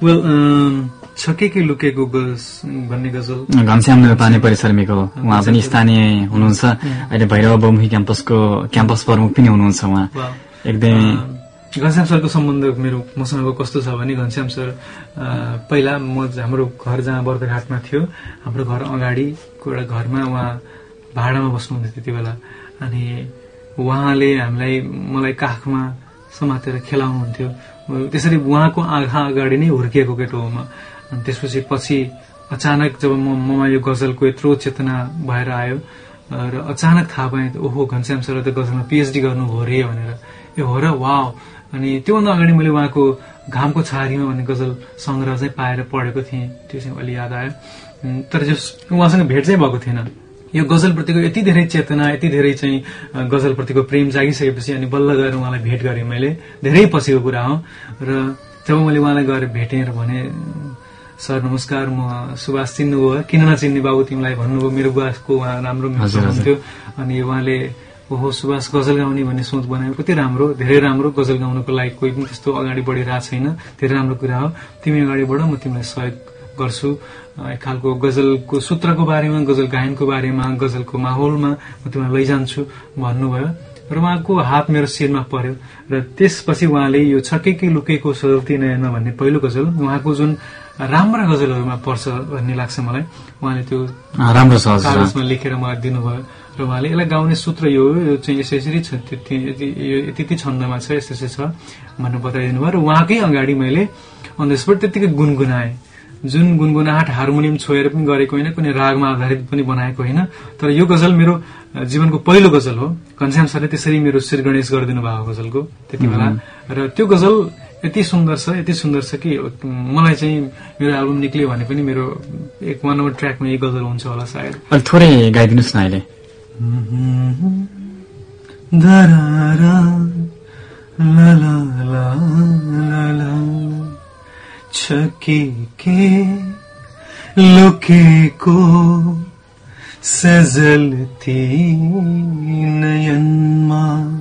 छकेकै लुकेको भन्ने गजल घनश्याम नेपाली परिसरमीको, उहाँ पनि स्थानीय हुनुहुन्छ, अहिले भैरव बहुमुखी क्याम्पस प्रमुख पनि हुनुहुन्छ उहाँ। एकदमै घनश्याम सरको सम्बन्ध मसँग कस्तो छ भने, घनश्याम सर पहिला हाम्रो घर जहाँ बर्दघाटमा थियो, हाम्रो घर अगाडिको एउटा घरमा उहाँ भाडामा बस्नुहुन्थ्यो त्यति बेला। अनि उहाँले मलाई काखमा समातेर खेलाउनुहुन्थ्यो। त्यसरी उहाँको आँखा अगाडि नै हुर्किएको केटो हो म। अनि त्यसपछि अचानक जब ममा यो गजलको यत्रो चेतना भएर आयो र अचानक थाहा पाएँ, ओहो घनश्याम सर त गजलमा पिएचडी गर्नुभयो रे भनेर। ए हो र, वाव। अनि त्योभन्दा अगाडि मैले उहाँको घामको छारीमा भन्ने गजल संग्रह चाहिँ पाएर पढेको थिएँ, त्यो चाहिँ अलि याद आयो। तर उहाँसँग भेट चाहिँ भएको थिएन। यो गजलप्रतिको यति धेरै चेतना, यति धेरै चाहिँ गजलप्रतिको प्रेम जागिसकेपछि अनि बल्ल गएर उहाँलाई भेट गरेँ मैले। धेरै पछिको कुरा हो। र जब मैले उहाँलाई गएर भेटेँ र भने, सर नमस्कार, म सुभाष चिन्नुभयो? किन नचिन्ने बाबु तिमीलाई भन्नुभयो। मेरो बुवाको उहाँ राम्रो मित्र हुन्थ्यो। अनि उहाँले ओहो सुभाष गजल गाउने भन्ने सोच बनायो, कति राम्रो, धेरै राम्रो। गजल गाउनको लागि कोही पनि त्यस्तो अगाडि बढिरहेको छैन, धेरै राम्रो कुरा हो। तिमी अगाडि बढ, म तिमीलाई सहयोग गर्छु। एक खालको गजलको सूत्रको बारेमा, गजल गायनको बारेमा, गजलको माहौलमा म तिमीलाई लैजान्छु भन्नुभयो। र उहाँको हात मेरो शिरमा पर्यो। र त्यसपछि उहाँले यो छकेकै लुकेको सजल्ती नयन भन्ने पहिलो गजल उहाँको जुन राम्रा गजलहरूमा पर्छ भन्ने लाग्छ मलाई। उहाँले त्यो राम्रो कागजमा लेखेर मलाई दिनुभयो र उहाँले यसलाई गाउने सूत्र यो चाहिँ यसरी छ, यति छन्दमा छ, यसरी छ भनेर बताइदिनु भयो। र उहाँकै अगाडि मैले अन द स्पट त्यतिकै गुनगुनाएँ। जुन गुनगुनाहट हार्मोनियम छोएर पनि गरेको होइन, कुनै रागमा आधारित पनि बनाएको होइन। तर यो गजल मेरो जीवनको पहिलो गजल हो। घनश्याम सरले त्यसरी मेरो श्री गणेश गरिदिनु भएको गजलको त्यति बेला। र त्यो गजल यति सुन्दर छ कि मलाई चाहिँ मेरो एल्बम निक्ल्यो भने पनि मेरो एक 1 नम्बर ट्र्याकमा यही गजल हुन्छ होला सायद। थोरै गाइदिनुहोस् न अहिले। छकेके लुकेको सजलती नयनमा,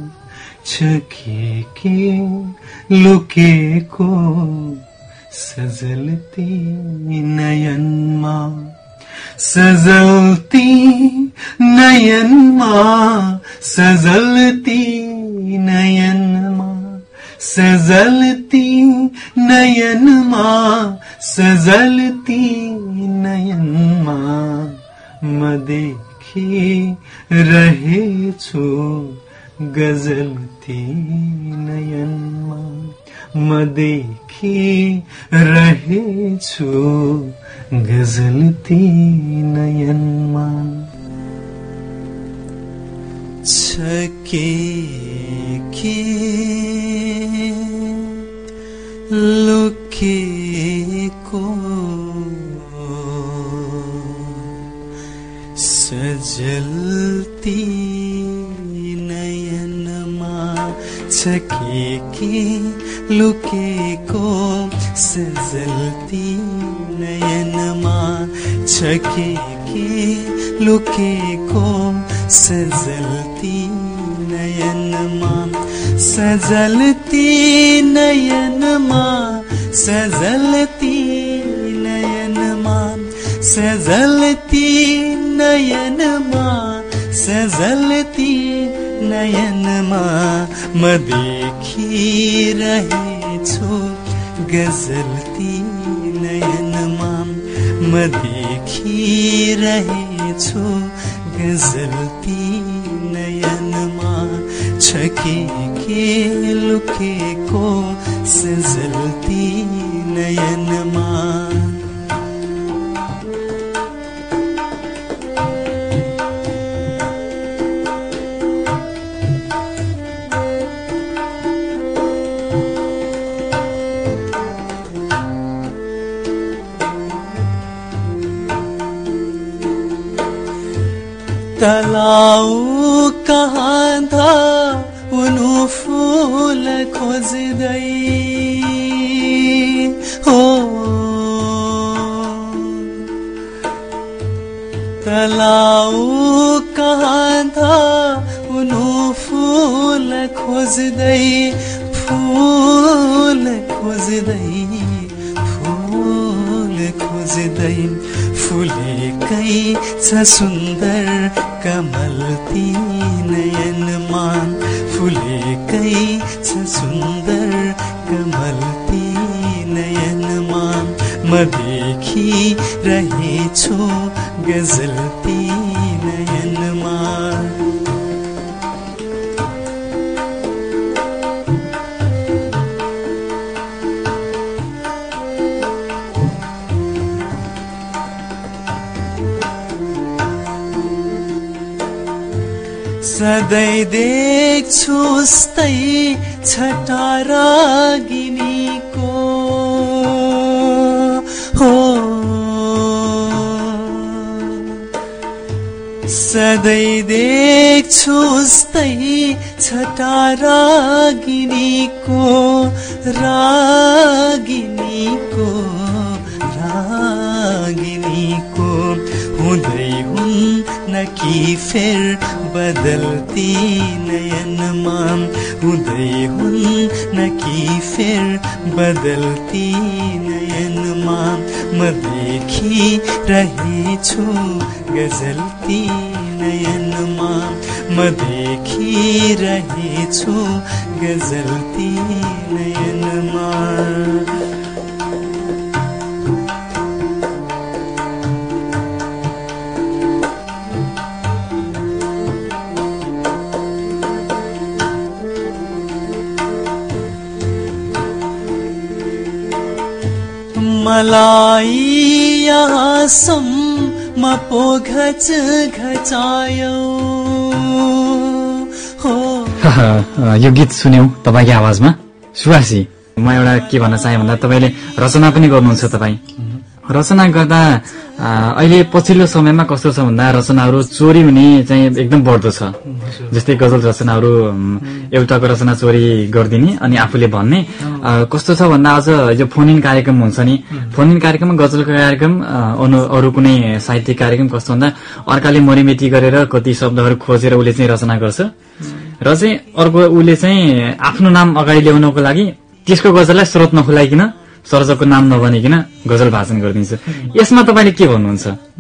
छकेके लुकेको सजलती नयनमा, सजलती नयनमा, सजलती नयनमा, सजलती नयनमा, सजलती नयनमा, म देखी रहेछु गजलती नयनमा, म देखी रहेछु गजलती नयनमा। छकेके लुकेको सजलती नयनमा, छकेके लुकेको सजलती नयनमा, छ के लुकेको सजलती नयनमा सजलती नयनमा सजलती नयनमा सजलती नयनमा सजलती नयनमा म देखिरहेछु गजलती नयनमा म देखिरहेछु गजलती नयनमा छ के लुकेको सजलती नयनमा तलाउ कहाँ था उनु फूल खोज्दै हो तलाउ कहाँ था उनु फूल खोज्दै फूल खोज्दै फूल खोज्दै फुलेकै छ सुन्दर कमल ती नयनमा फुलेकै छ सुन्दर कमल ती नयनमा म देखिरहेछु गजल ती नयनमा सधैँ देख्छु उस्तै छटा रागिनीको हो सधैँ देख्छु उस्तै छटा रागिनीको रागिनीको रागिनीको हुँदै हुन् न कि फेर बदलती नयनमा हुँदै हुन् न कि फेर बदलती नयनमा म देखिरहेछु गजलती नयनमा म देखिरहेछु गजलती नयनमा मलाई यहाँसम्म पो घचायो हो यो गीत सुन्यौं तपाईको आवाजमा सुवासी म एउटा के भन्न चाहे भन्दा तपाईले रचना पनि गर्नुहुन्छ तपाई रचना गर्दा अहिले पछिल्लो समयमा कस्तो छ भन्दा रचनाहरू चोरी हुने चाहिँ एकदम बढ्दो छ जस्तै गजल रचनाहरू एउटाको रचना चोरी गरिदिने अनि आफूले भन्ने कस्तो छ भन्दा अझ यो फोन इन कार्यक्रम हुन्छ नि फोन इन कार्यक्रममा गजलको कार्यक्रम अरू कुनै साहित्यिक कार्यक्रम कस्तो भन्दा अर्काले मरिमेटी गरेर कति शब्दहरू खोजेर उसले चाहिँ रचना गर्छ र चाहिँ अर्को उसले चाहिँ आफ्नो नाम अगाडि ल्याउनको लागि त्यसको गजललाई स्रोत नखुलाइकिन सर्जकको नाम नभनिकन गजल भाषण गरिदिन्छ यसमा तपाईले के भन्नुहुन्छ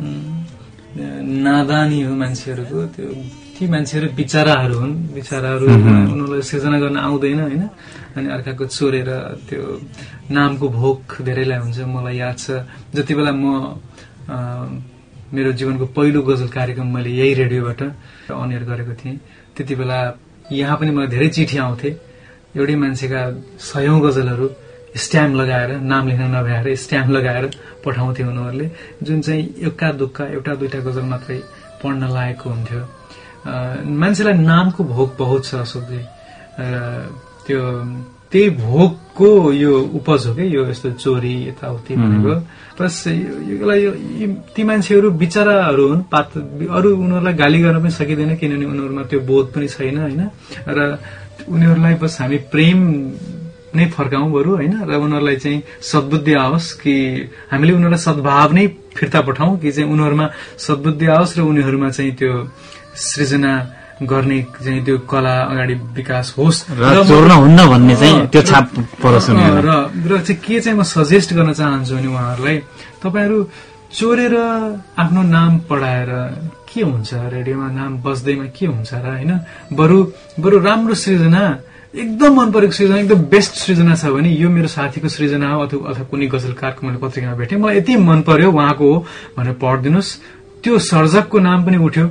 नादानी हो मान्छेहरूको त्यो ती मान्छेहरू बिचाराहरू हुन् बिचाराहरू उनीहरूलाई सृजना गर्न आउँदैन हैन अनि अर्काको चोरेर त्यो नामको भोक धेरैलाई हुन्छ मलाई याद छ जति बेला म मेरो जीवनको पहिलो गजल कार्यक्रम मैले यही रेडियोबाट अन एयर गरेको थिएँ त्यति बेला यहाँ पनि मलाई धेरै चिठी आउँथे एउटै मान्छेका 100औं गजलहरू स्ट्याम्प लगाएर नाम लेख्न नभ्याएर स्ट्याम्प लगाएर पठाउँथे उनीहरूले जुन चाहिँ एका दुक्का एउटा दुईटा गजल मात्रै पढ्न लागेको हुन्थ्यो मान्छेलाई नामको भोक बहुत छ अशोकजी त्यो त्यही भोकको यो उपज हो के यो यस्तो चोरी यताउति भनेको प्लस ती मान्छेहरू बिचाराहरू हुन् अरू उनीहरूलाई गाली गर्न पनि सकिँदैन किनभने उनीहरूमा त्यो बोध पनि छैन हैन र उनीहरूलाई बस हामी प्रेम नै फर्काउँ बरु होइन, र उनीहरूलाई चाहिँ सद्बुद्धि आओस् कि हामीले उनीहरूलाई सद्भाव नै फिर्ता पठाउँ कि चाहिँ उनीहरूमा सद्बुद्धि आओस् र उनीहरूमा चाहिँ त्यो सृजना गर्ने चाहिँ त्यो कला अगाडि विकास होस् र चोर्न हुन्न भन्ने चाहिँ त्यो छाप परोस् र चाहिँ के चाहिँ म सजेस्ट गर्न चाहन्छु भने उहाँहरूलाई, तपाईहरू चोरेर आफ्नो नाम पढाएर के हुन्छ, रेडियोमा नाम बज्दैमा के हुन्छ र होइन, बरु राम्रो सृजना, एकदम मन परेको सृजना, एकदम बेस्ट सृजना छ भने यो मेरो साथीको सृजना हो अथवा कुनै गजलकारको मैले पत्रिकामा भेटेँ, मलाई यति मन पर्यो उहाँको हो भनेर पढिदिनुहोस्, त्यो सर्जकको नाम पनि उठ्यो,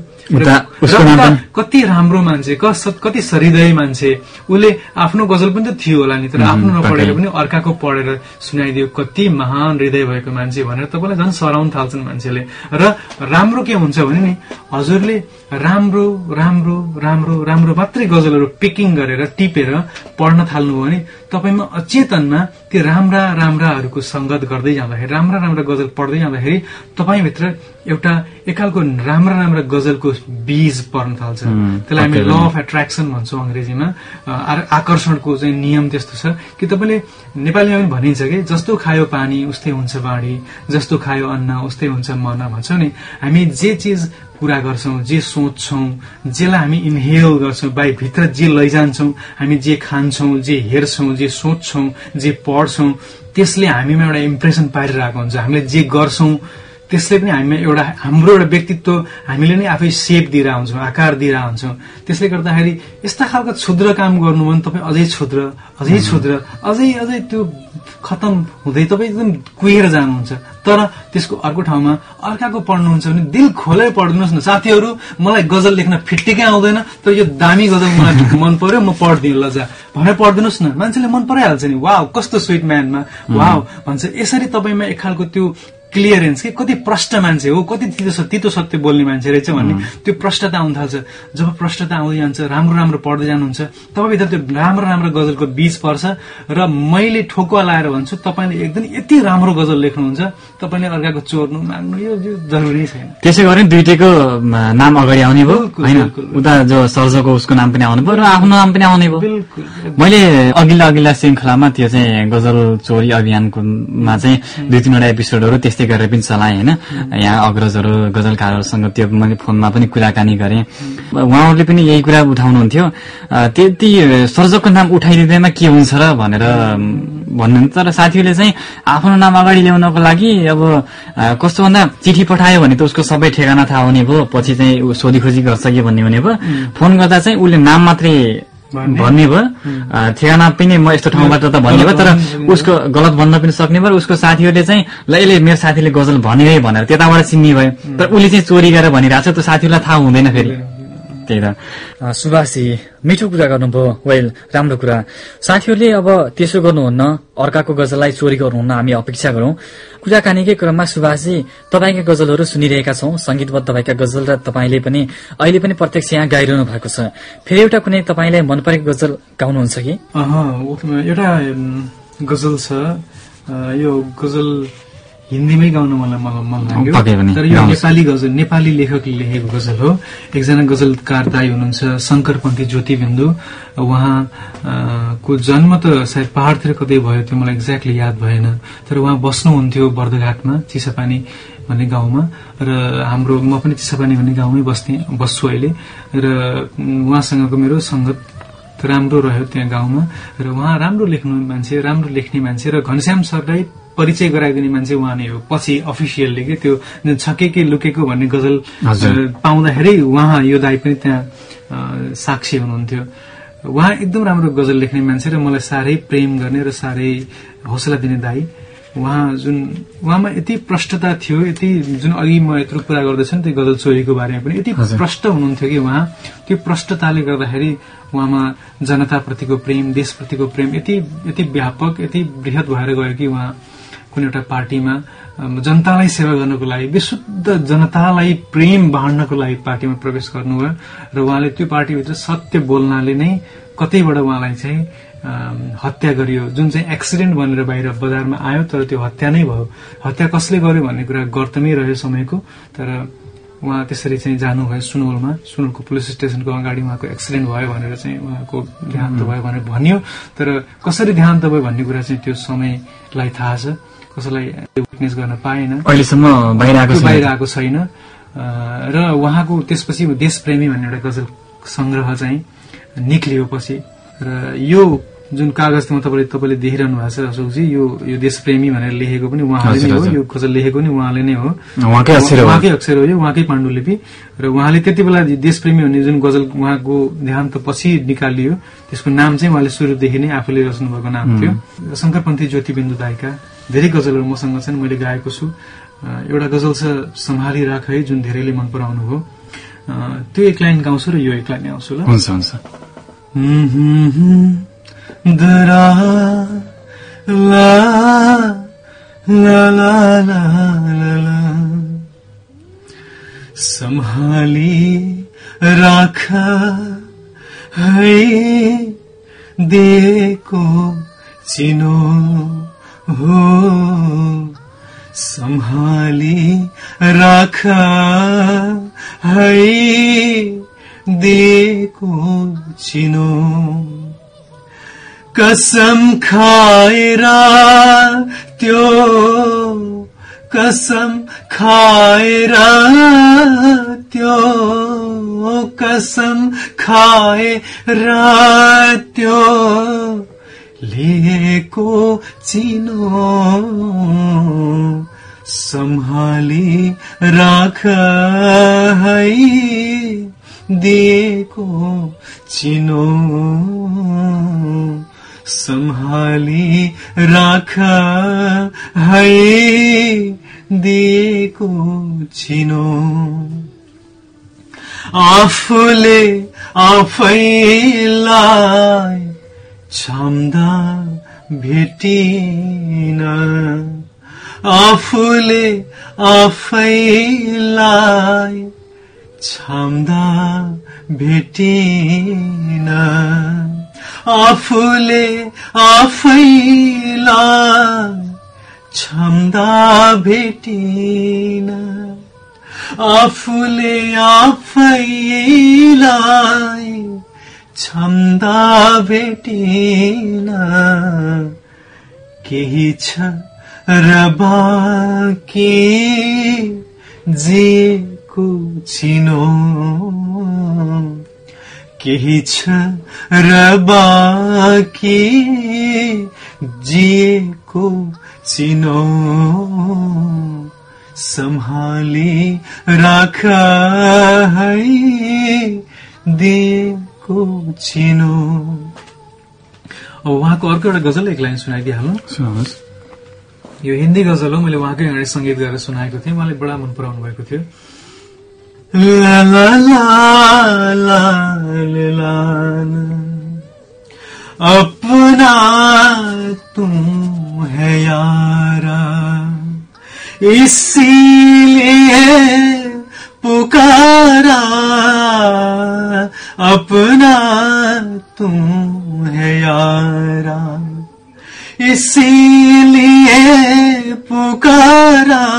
कति राम्रो मान्छे, कति सहृदय मान्छे, उसले आफ्नो गजल पनि त थियो होला नि, तर आफ्नो नपढेर पनि अर्काको पढेर सुनाइदियो, कति महान हृदय भएको मान्छे भनेर तपाईँलाई झन् सराउन थाल्छन् मान्छेले। र राम्रो के हुन्छ भने नि, हजुरले राम्रो राम्रो राम्रो राम्रो मात्रै गजलहरू पिकिङ गरेर टिपेर पढ्न थाल्नुभयो भने तपाईँमा अचेतनमा त्यो राम्रा राम्राहरूको संगत गर्दै जाँदाखेरि, राम्रा राम्रा गजल पढ्दै जाँदाखेरि तपाईँभित्र एउटा एकालको राम्रा राम्रा गजलको बीज पर्न थाल्छ। त्यसलाई हामी ल अफ एट्र्याक्सन भन्छौँ अंग्रेजीमा। आकर्षणको चाहिँ नियम त्यस्तो छ कि तपाईँले नेपालीमा पनि भनिन्छ कि जस्तो खायो पानी उस्तै हुन्छ बाढी, जस्तो खायो अन्न उस्तै हुन्छ मन भन्छौँ नि। हामी जे चिज पूरा गर्छौं, जे सोच्छौं, जेलाई हामी इनहेल गर्छौं, भित्र जे लैजान्छौं, हामी जे खान्छौं, जे हेर्छौं, जे सोच्छौं, जे पढ्छौं, त्यसले हामीमा एउटा इम्प्रेसन पारिरहेको हुन्छ। हामीले जे गर्छौं त्यसले पनि हामीमा हाम्रो एउटा व्यक्तित्व हामीले नै आफै सेप दिएर हुन्छौं, आकार दिएर हुन्छौं। त्यसले गर्दाखेरि यस्ता खालको क्षुद्र काम गर्नु भने तपाईँ अझै क्षुद्र अझै क्षुद्र अझै त्यो खतम हुँदै तपाईँ एकदम कुहेर जानुहुन्छ। तर त्यसको अर्को ठाउँमा अर्काको पढ्नुहुन्छ भने दिल खोलेर पढिदिनुहोस् न। साथीहरू मलाई गजल लेख्न फिट्टिकै आउँदैन, तर यो दामी गजल मलाई मन पर्यो, म पढ्दिएँ ल जा भनेर पढिदिनुहोस् न। मान्छेले मन पराइहाल्छ नि, वाउ कस्तो स्विट म्यानमा वाउ भन्छ। यसरी तपाईँमा एक खालको त्यो क्लियरेन्स के कति प्रष्ट मान्छे हो, कति तितो सत्य बोल्ने मान्छे रहेछ भन्ने त्यो प्रष्टता आउन थाल्छ। जब प्रष्टता आउँदै जान्छ, राम्रो राम्रो पढ्दै जानुहुन्छ, तपाईँभित्र त्यो राम्रो राम्रो गजलको बीज पर्छ। र मैले ठोकुवा लाएर भन्छु, तपाईँले एकदम यति राम्रो गजल लेख्नुहुन्छ, तपाईँले अर्काको चोर्नु माग्नु यो जरुरी छैन। त्यसै गरी दुईटैको नाम अगाडि आउने भयो होइन, उता जो सर्जको उसको नाम पनि आउने भयो र आफ्नो नाम पनि आउने भयो। मैले अघिल्ला श्रृङ्खलामा त्यो चाहिँ गजल चोरी अभियानकोमा चाहिँ 2-3वटा एपिसोडहरू त्यस्तै गरेर पनि चलाएँ होइन। यहाँ अग्रजहरू गजलकारहरूसँग त्यो मैले फोनमा पनि कुराकानी गरेँ, उहाँहरूले पनि यही कुरा उठाउनुहुन्थ्यो। त्यति सर्जकको नाम उठाइदिँदैमा के हुन्छ र भनेर भन्नुहुन्छ। तर साथीहरूले चाहिँ आफ्नो नाम अगाडि ल्याउनको लागि अब कस्तो भन्दा चिठी पठायो भने त उसको सबै ठेगाना थाहा हुने भयो, पछि चाहिँ सोधी खोजी गर्छ कि भन्ने हुने भयो। फोन गर्दा चाहिँ उसले नाम मात्रै भन्ने भयो, ठेगाना पनि म यस्तो ठाउँबाट त भन्ने भयो, तर उसको गलत भन्न पनि सक्ने भयो। उसको साथीहरूले चाहिँ ल यसले मेरो साथीले गजल भनेरै भनेर त्यताबाट चिन्ने भयो, तर उसले चाहिँ चोरी गरेर भनिरहेको छ, त्यो साथीलाई थाहा हुँदैन फेरि। त्यही त सुभाषजी मिठो कुरा गर्नुभयो, वेल राम्रो कुरा। साथीहरूले अब त्यसो गर्नुहुन्न, अर्काको गजललाई चोरी गर्नुहुन्न, हामी अपेक्षा गरौं। कुराकानीकै क्रममा सुभाषजी तपाईँका गजलहरू सुनिरहेका छौं, संगीतबद्ध तपाईँका गजल, र तपाईँले पनि अहिले पनि प्रत्यक्ष यहाँ गाइरहनु भएको छ। फेरि एउटा कुनै तपाईँलाई मन परेको गजल गाउनुहुन्छ कि? एउटा गजल छ, यो गजल हिन्दीमै गाउन मलाई मन लाग्यो, तर यो नेपाली गजल, नेपाली लेखकले लेखेको गजल हो। एकजना गजलकार दाई हुनुहुन्छ शंकरपन्थी ज्योतिबिन्दु, उहाँको जन्म त सायद पहाड़तिर कतै भयो, त्यो मलाई एक्ज्याक्टली याद भएन, तर उहाँ बस्नुहुन्थ्यो बर्दघाटमा चिसापानी भन्ने गाउँमा, र म पनि चिसापानी भन्ने गाउँमै बस्छु अहिले, र उहाँसँगको मेरो संगत राम्रो रह्यो त्यहाँ गाउँमा। र उहाँ राम्रो लेख्ने मान्छे, र घनश्याम सरलाई परिचय गराइदिने मान्छे उहाँ नै हो। पछि अफिसियलले के त्यो छकेकी लुकेको भन्ने गजल पाउँदाखेरि उहाँ यो दाई पनि त्यहाँ साक्षी हुनुहुन्थ्यो। उहाँ एकदम राम्रो गजल लेख्ने मान्छे र मलाई साह्रै प्रेम गर्ने र साह्रै हौसला दिने दाई। उहाँमा यति प्रष्टता थियो, यति जुन अघि म यत्रो कुरा गर्दैछु नि त्यो गजल चोरीको बारेमा पनि यति प्रष्ट हुनुहुन्थ्यो कि उहाँ त्यो प्रष्टताले गर्दाखेरि उहाँमा जनताप्रतिको प्रेम, देशप्रतिको प्रेम यति व्यापक, यति बृहत भएर गयो कि उहाँ कुनै एउटा पार्टीमा जनतालाई सेवा गर्नको लागि, विशुद्ध जनतालाई प्रेम बाँड्नको लागि पार्टीमा प्रवेश गर्नुभयो, र उहाँले त्यो पार्टीभित्र सत्य बोल्नाले नै कतैबाट उहाँलाई चाहिँ हत्या गरियो, जुन चाहिँ एक्सिडेन्ट बनेर बाहिर बजारमा आयो, तर त्यो हत्या नै भयो। हत्या कसले गर्यो भन्ने कुरा गर्तमै रह्यो समयको, तर उहाँ त्यसरी चाहिँ जानुभयो सुनवलको पुलिस स्टेसनको अगाडि उहाँको एक्सिडेन्ट भयो भनेर चाहिँ उहाँको देहान्त भयो भनेर भनियो। तर कसरी देहान्त भयो भन्ने कुरा चाहिँ त्यो समयलाई थाहा छ, कसैलाई विटनेस गर्न पाएन, अहिलेसम्म बाहिर आएको छैन। र उहाँको त्यसपछि देशप्रेमी भन्ने एउटा गजल संग्रह चाहिँ निक्लियो पछि। र यो जुन कागजमा तपाईँले देखिरहनु भएको छ अशोकजी, यो देशप्रेमी भनेर लेखेको पनि उहाँले नै हो, यो गजल लेखेको पनि उहाँले नै हो, उहाँकै अक्षर हो, यो उहाँकै पाण्डुलिपि। र उहाँले त्यति बेला देशप्रेमी भन्ने जुन गजल उहाँको देहान्त पछि निकालियो, त्यसको नाम चाहिँ उहाँले सुरुदेखि नै आफूले रच्नु भएको नाम थियो। शङ्करपन्थी ज्योतिबिन्दु दाइका धेरै गजलहरू मसँग छन्, मैले गाएको छु। एउटा गजल छ सम्हाली राख है, जुन धेरैले मन पराउनु भयो। त्यो एक लाइन गाउँछु र यो एक लाइन गाउँछु ल। हुन्छ। दरा ला ला ला ला ला सम्हाली राख है दिएको चिनो हो, सम्हाली राख है दिएको चिनो, कसम खाएर त्यो कसम खाएर त्यो कसम खाएर त्यो लिएको चिनो, सम्हाली राख है दिएको चिनो, सम्हाली राख है दिएको चिनो। आफूले आफैलाई छाम्दा भेटिन, आफूले आफैलाई छाम्दा भेटिन, आफूले आफैलाई छाम्दा भेटिन, आफूले आफैलाई छाम्दा भेटिन, केही छ र बाँकी जिएको छिनो, केही छ र बाँकी जिएको चिनो, सम्हाली राख है दिएको चिनो। उहाँको अर्को एउटा गजल एक लाइन सुनाइदिइहाल्नु। सुनाउनुहोस्। यो हिन्दी गजल हो, मैले उहाँकै अगाडि संगीत गरेर सुनाएको थिएँ, उहाँले बडा मन पराउनु भएको थियो। ला ला ला ला ला अपना तुम है यारा, इसीलिए पुकारा, अपना तुम है यारा, इसीलिए पुकारा,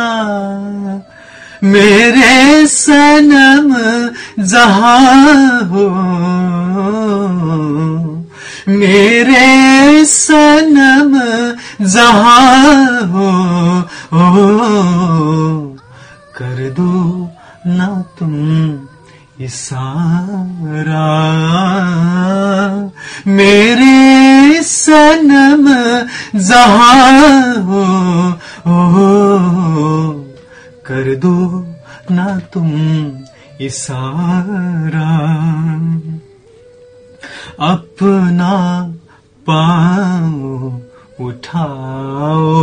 मेरे सनम जहाँ हो, मेरे सनम जहाँ हो, कर दो ना तुम इशारा, मेरे सनम जहाँ हो, कर दो ना तुम इशारा, अपना पाँव उठाओ,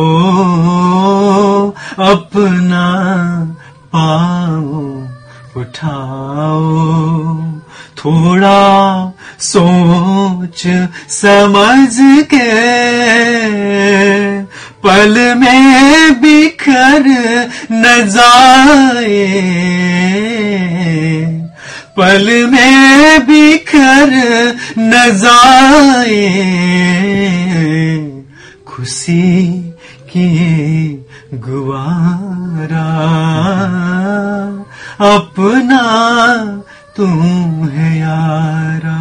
अपना पाँव उठाओ, थोड़ा सोच समझ के पल में बिखर न जाए, पल में बिखर न जाए, खुशी की गुवारा, अपना तू है यारा।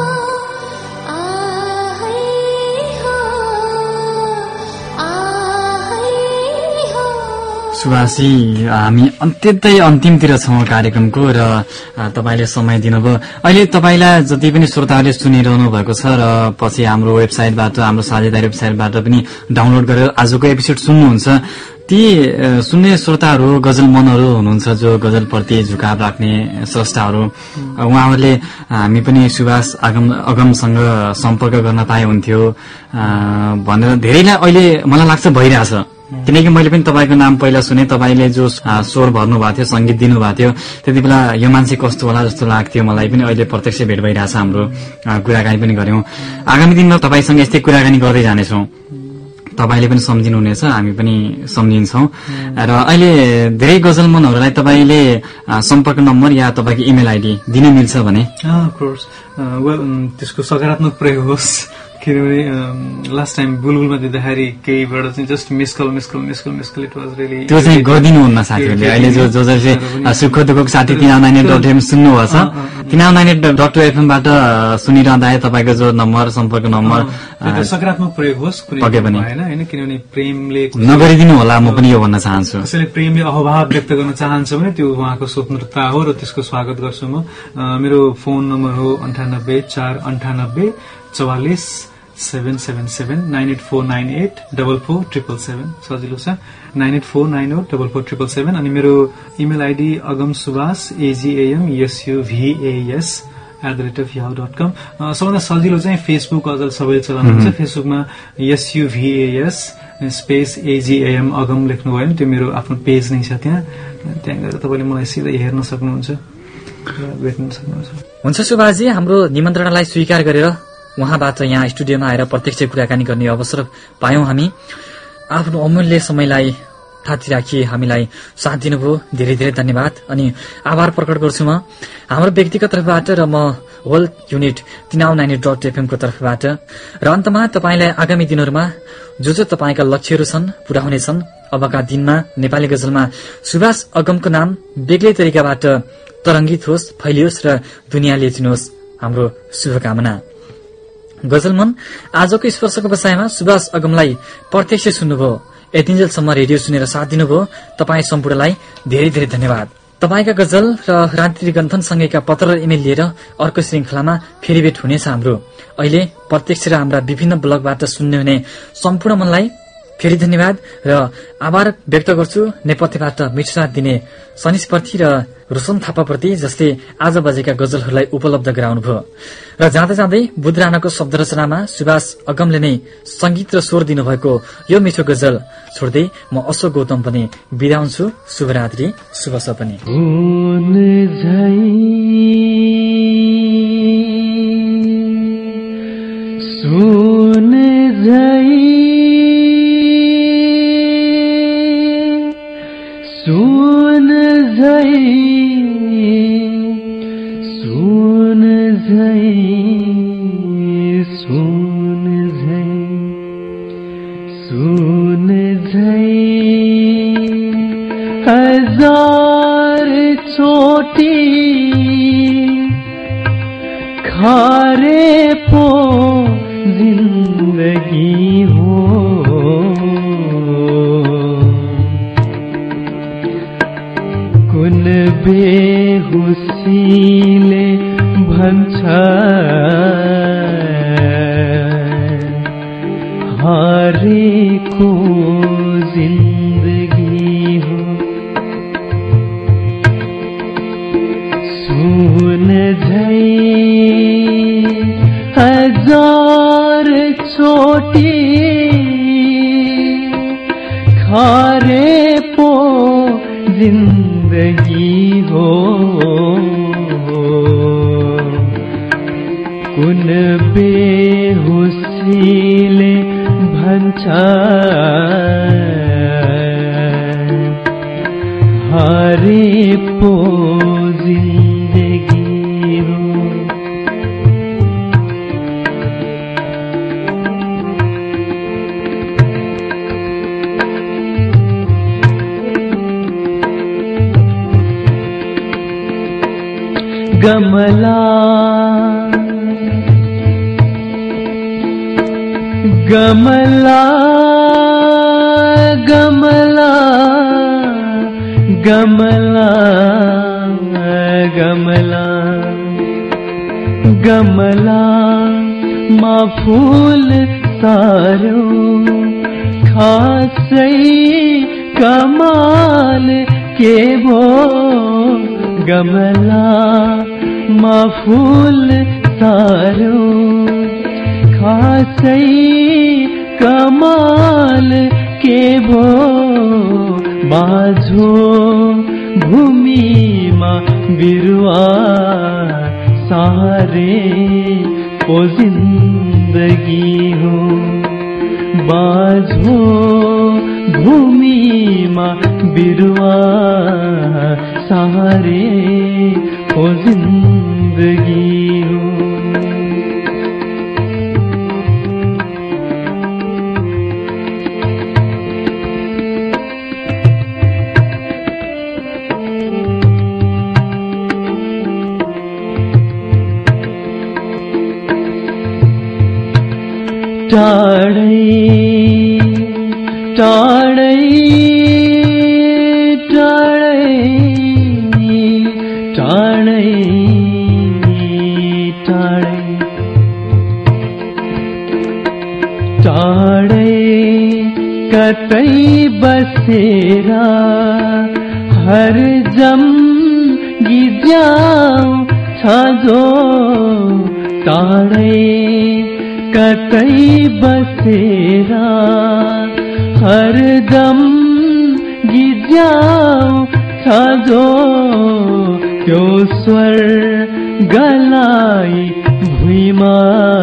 सुभाषी, हामी अत्यन्तै अन्तिमतिर छौँ कार्यक्रमको र तपाईँले समय दिनुभयो। अहिले तपाईँलाई जति पनि श्रोताहरूले सुनिरहनु भएको छ र पछि हाम्रो वेबसाइटबाट, हाम्रो साझेदारी वेबसाइटबाट पनि डाउनलोड गरेर आजको एपिसोड सुन्नुहुन्छ, ती सुन्ने श्रोताहरू गजल मनहरू हुनुहुन्छ जो गजलप्रति झुकाव राख्ने स्रष्टाहरू, उहाँहरूले हामी पनि सुभाष अगमसँग सम्पर्क गर्न पाए हुन्थ्यो भनेर धेरैलाई अहिले मलाई लाग्छ भइरहेछ। किनकि मैले पनि तपाईँको नाम पहिला सुने, तपाईँले जो स्वर भर्नु भएको थियो, संगीत दिनुभएको थियो, त्यति बेला यो मान्छे कस्तो होला जस्तो लाग्थ्यो मलाई पनि। अहिले प्रत्यक्ष भेट भइरहेछ, हाम्रो कुराकानी पनि गर्यौं। आगामी दिनमा तपाईँसँग यस्तै कुराकानी गर्दै जानेछौँ। तपाईँले पनि सम्झिनुहुनेछ, हामी पनि सम्झिन्छौँ। र अहिले धेरै गजल मनहरूलाई तपाईँले सम्पर्क नम्बर या तपाईँको इमेल आइडी दिन मिल्छ भने? त्यसको सकारात्मक प्रयोग होस्, किनभने लास्ट टाइम बुलबुलमा दिँदाखेरि केहीबाट चाहिँ just miss call it was really त्यो चाहिँ गरिदिनुहुन्न साथीहरूले। अहिले जो चाहिँ सुख दुःखको साथी tinau98.fm सुन्नुभएको छ, tinau98.fm-बाट सुनिरहँदा तपाईँको जो नम्बर, सम्पर्क नम्बर सकारात्मक प्रयोग होस्, कुनै पनि होइन, किनभने प्रेमले नगरिदिनु होला। म पनि यो भन्न चाहन्छु, कसैले प्रेमले अहभाव व्यक्त गर्न चाहन्छ भने त्यो उहाँको स्वतन्त्रता हो र त्यसको स्वागत गर्छु म। मेरो फोन नम्बर हो 9849844777 9849844777 सजिलो छ, 9849844777। अनि मेरो इमेल आइडी agamsubhas agam@yahoo.com। सबभन्दा सजिलो चाहिँ फेसबुक अझ सबैले चलाउनुहुन्छ। फेसबुकमा SUVAS स्पेस AGAM अगम लेख्नुभयो भने त्यो मेरो आफ्नो पेज नै छ, त्यहाँ गएर तपाईँले मलाई सिधै हेर्न सक्नुहुन्छ, भेट्न सक्नुहुन्छ। हुन्छ सुभाषजी, हाम्रो निमन्त्रणालाई स्वीकार गरेर उहाँबाट यहाँ स्टुडियोमा आएर प्रत्यक्ष कुराकानी गर्ने अवसर पायौं। हामी आफ्नो अमूल्य समयलाई थाती राखी हामीलाई साथ दिनुभयो, धेरै धेरै धन्यवाद अनि आभार प्रकट गर्छु म हाम्रो व्यक्तिगत तर्फबाट र म होल युनिट tinau98.fm को तर्फबाट। र अन्तमा तपाईलाई आगामी दिनहरूमा जो तपाईका लक्ष्यहरू छन् पूरा हुनेछन्। अबका दिनमा नेपाली गजलमा सुभाष अगमको नाम बेग्लै तरिकाबाट तरंगित होस्, फैलियोस् र दुनियाँले चिनोस्, हाम्रो शुभकामना। गजलमन आजको स्पर्शको बसाइमा सुभाष अगमलाई प्रत्यक्ष सुन्नुभयो, यतिन्जेलसम्म रेडियो सुनेर साथ दिनुभयो। तपाईँ सम्पूर्णलाई धेरै धेरै धन्यवाद। तपाईका गजल र रात्रि गन्थन सँगैका पत्र र इमेल लिएर अर्को श्रृंखलामा फेरि भेट हुनेछ हाम्रो। अहिले प्रत्यक्ष र हाम्रा विभिन्न ब्लगबाट सुन्ने हुने सम्पूर्ण मनलाई फेरि धन्यवाद र आभार व्यक्त गर्छु। नेपथ्यबाट मिठो साथ दिने सनिस प्रति र रोशन थापाप्रति, जसले आज बजेका गजलहरूलाई उपलब्ध गराउनुभयो। र जाँदै जाँदै बुद्ध राणाको शब्द रचनामा सुभाष अगमले नै संगीत र स्वर दिनुभएको यो मिठो गजल छोड्दै म अशोक गौतम पनि बिदा हुन्छु। शुभरात्रि, शुभ सपनी। सुन झै हजार चोटी खारे पो जिंदगी हो, कुन बेहुसीले भन्छ हारेको जिन्दगी हो। सुन झै हजार चोटी खारे पो जिन्दगी हो, कुन बेहुसीले भन्छ हारे पो जिन्दगी हो। गमला गमला गमला गमला गमला गमला मा फूल सारो खासै कमाल के भो गमला मा फूल सारो खासै कमाल के भो बाझो भूमिमा बिरुवा सारे ओ जिंदगी हो बाझो भूमिमा बिरुवा सारे ओ जिंदगी हो टाढै टाढै टाढै टाढै टाढै टाढै कतै बसेर हर जम गिज्याउ छ जो टाढै कतै बसेर हरदम गिज्याउ छ जो त्यो स्वर गलाई भुइँमा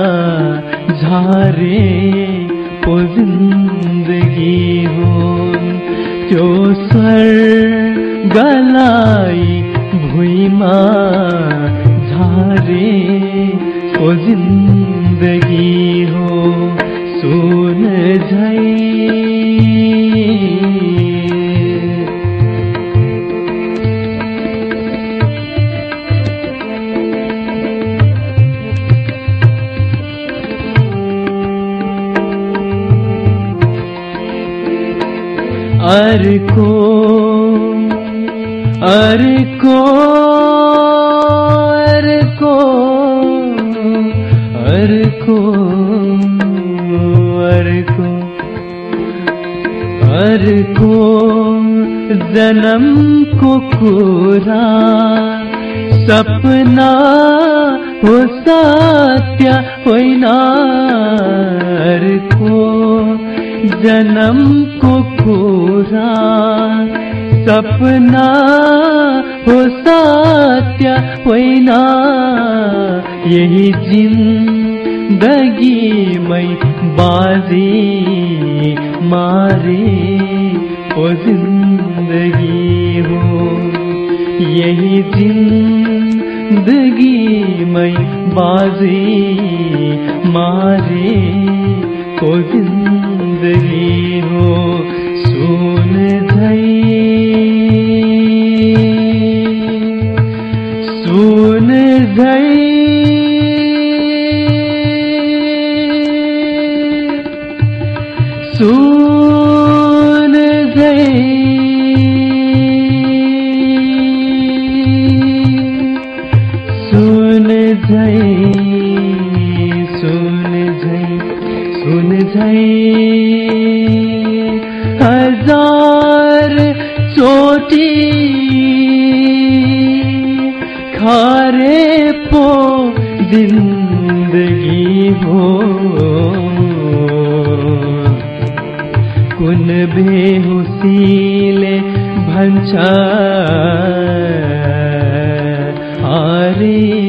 झारे ओ जिन्दगी हो त्यो स्वर गलाई भुइँमा झारे ओ जिन्दगी हो सुन झै अर्को अर्को अर्को अर्को अर्को अर्को जन्मको कुरा सपना हो सत्य होइन अर्को जन्मको कुरा सपना हो सत्य होइन यही जिन्दगीमै बाजी मारे ओ जिन्दगी हो यही जिन्दगीमै बाजी मारे ओ जिन्दगी हो सुन झै सुन झै सुन झै सुन झै सुन झै सुन झै हजार चोटी खारे पो जिन्दगी हो कुन बेहोसीले भन्छ हारे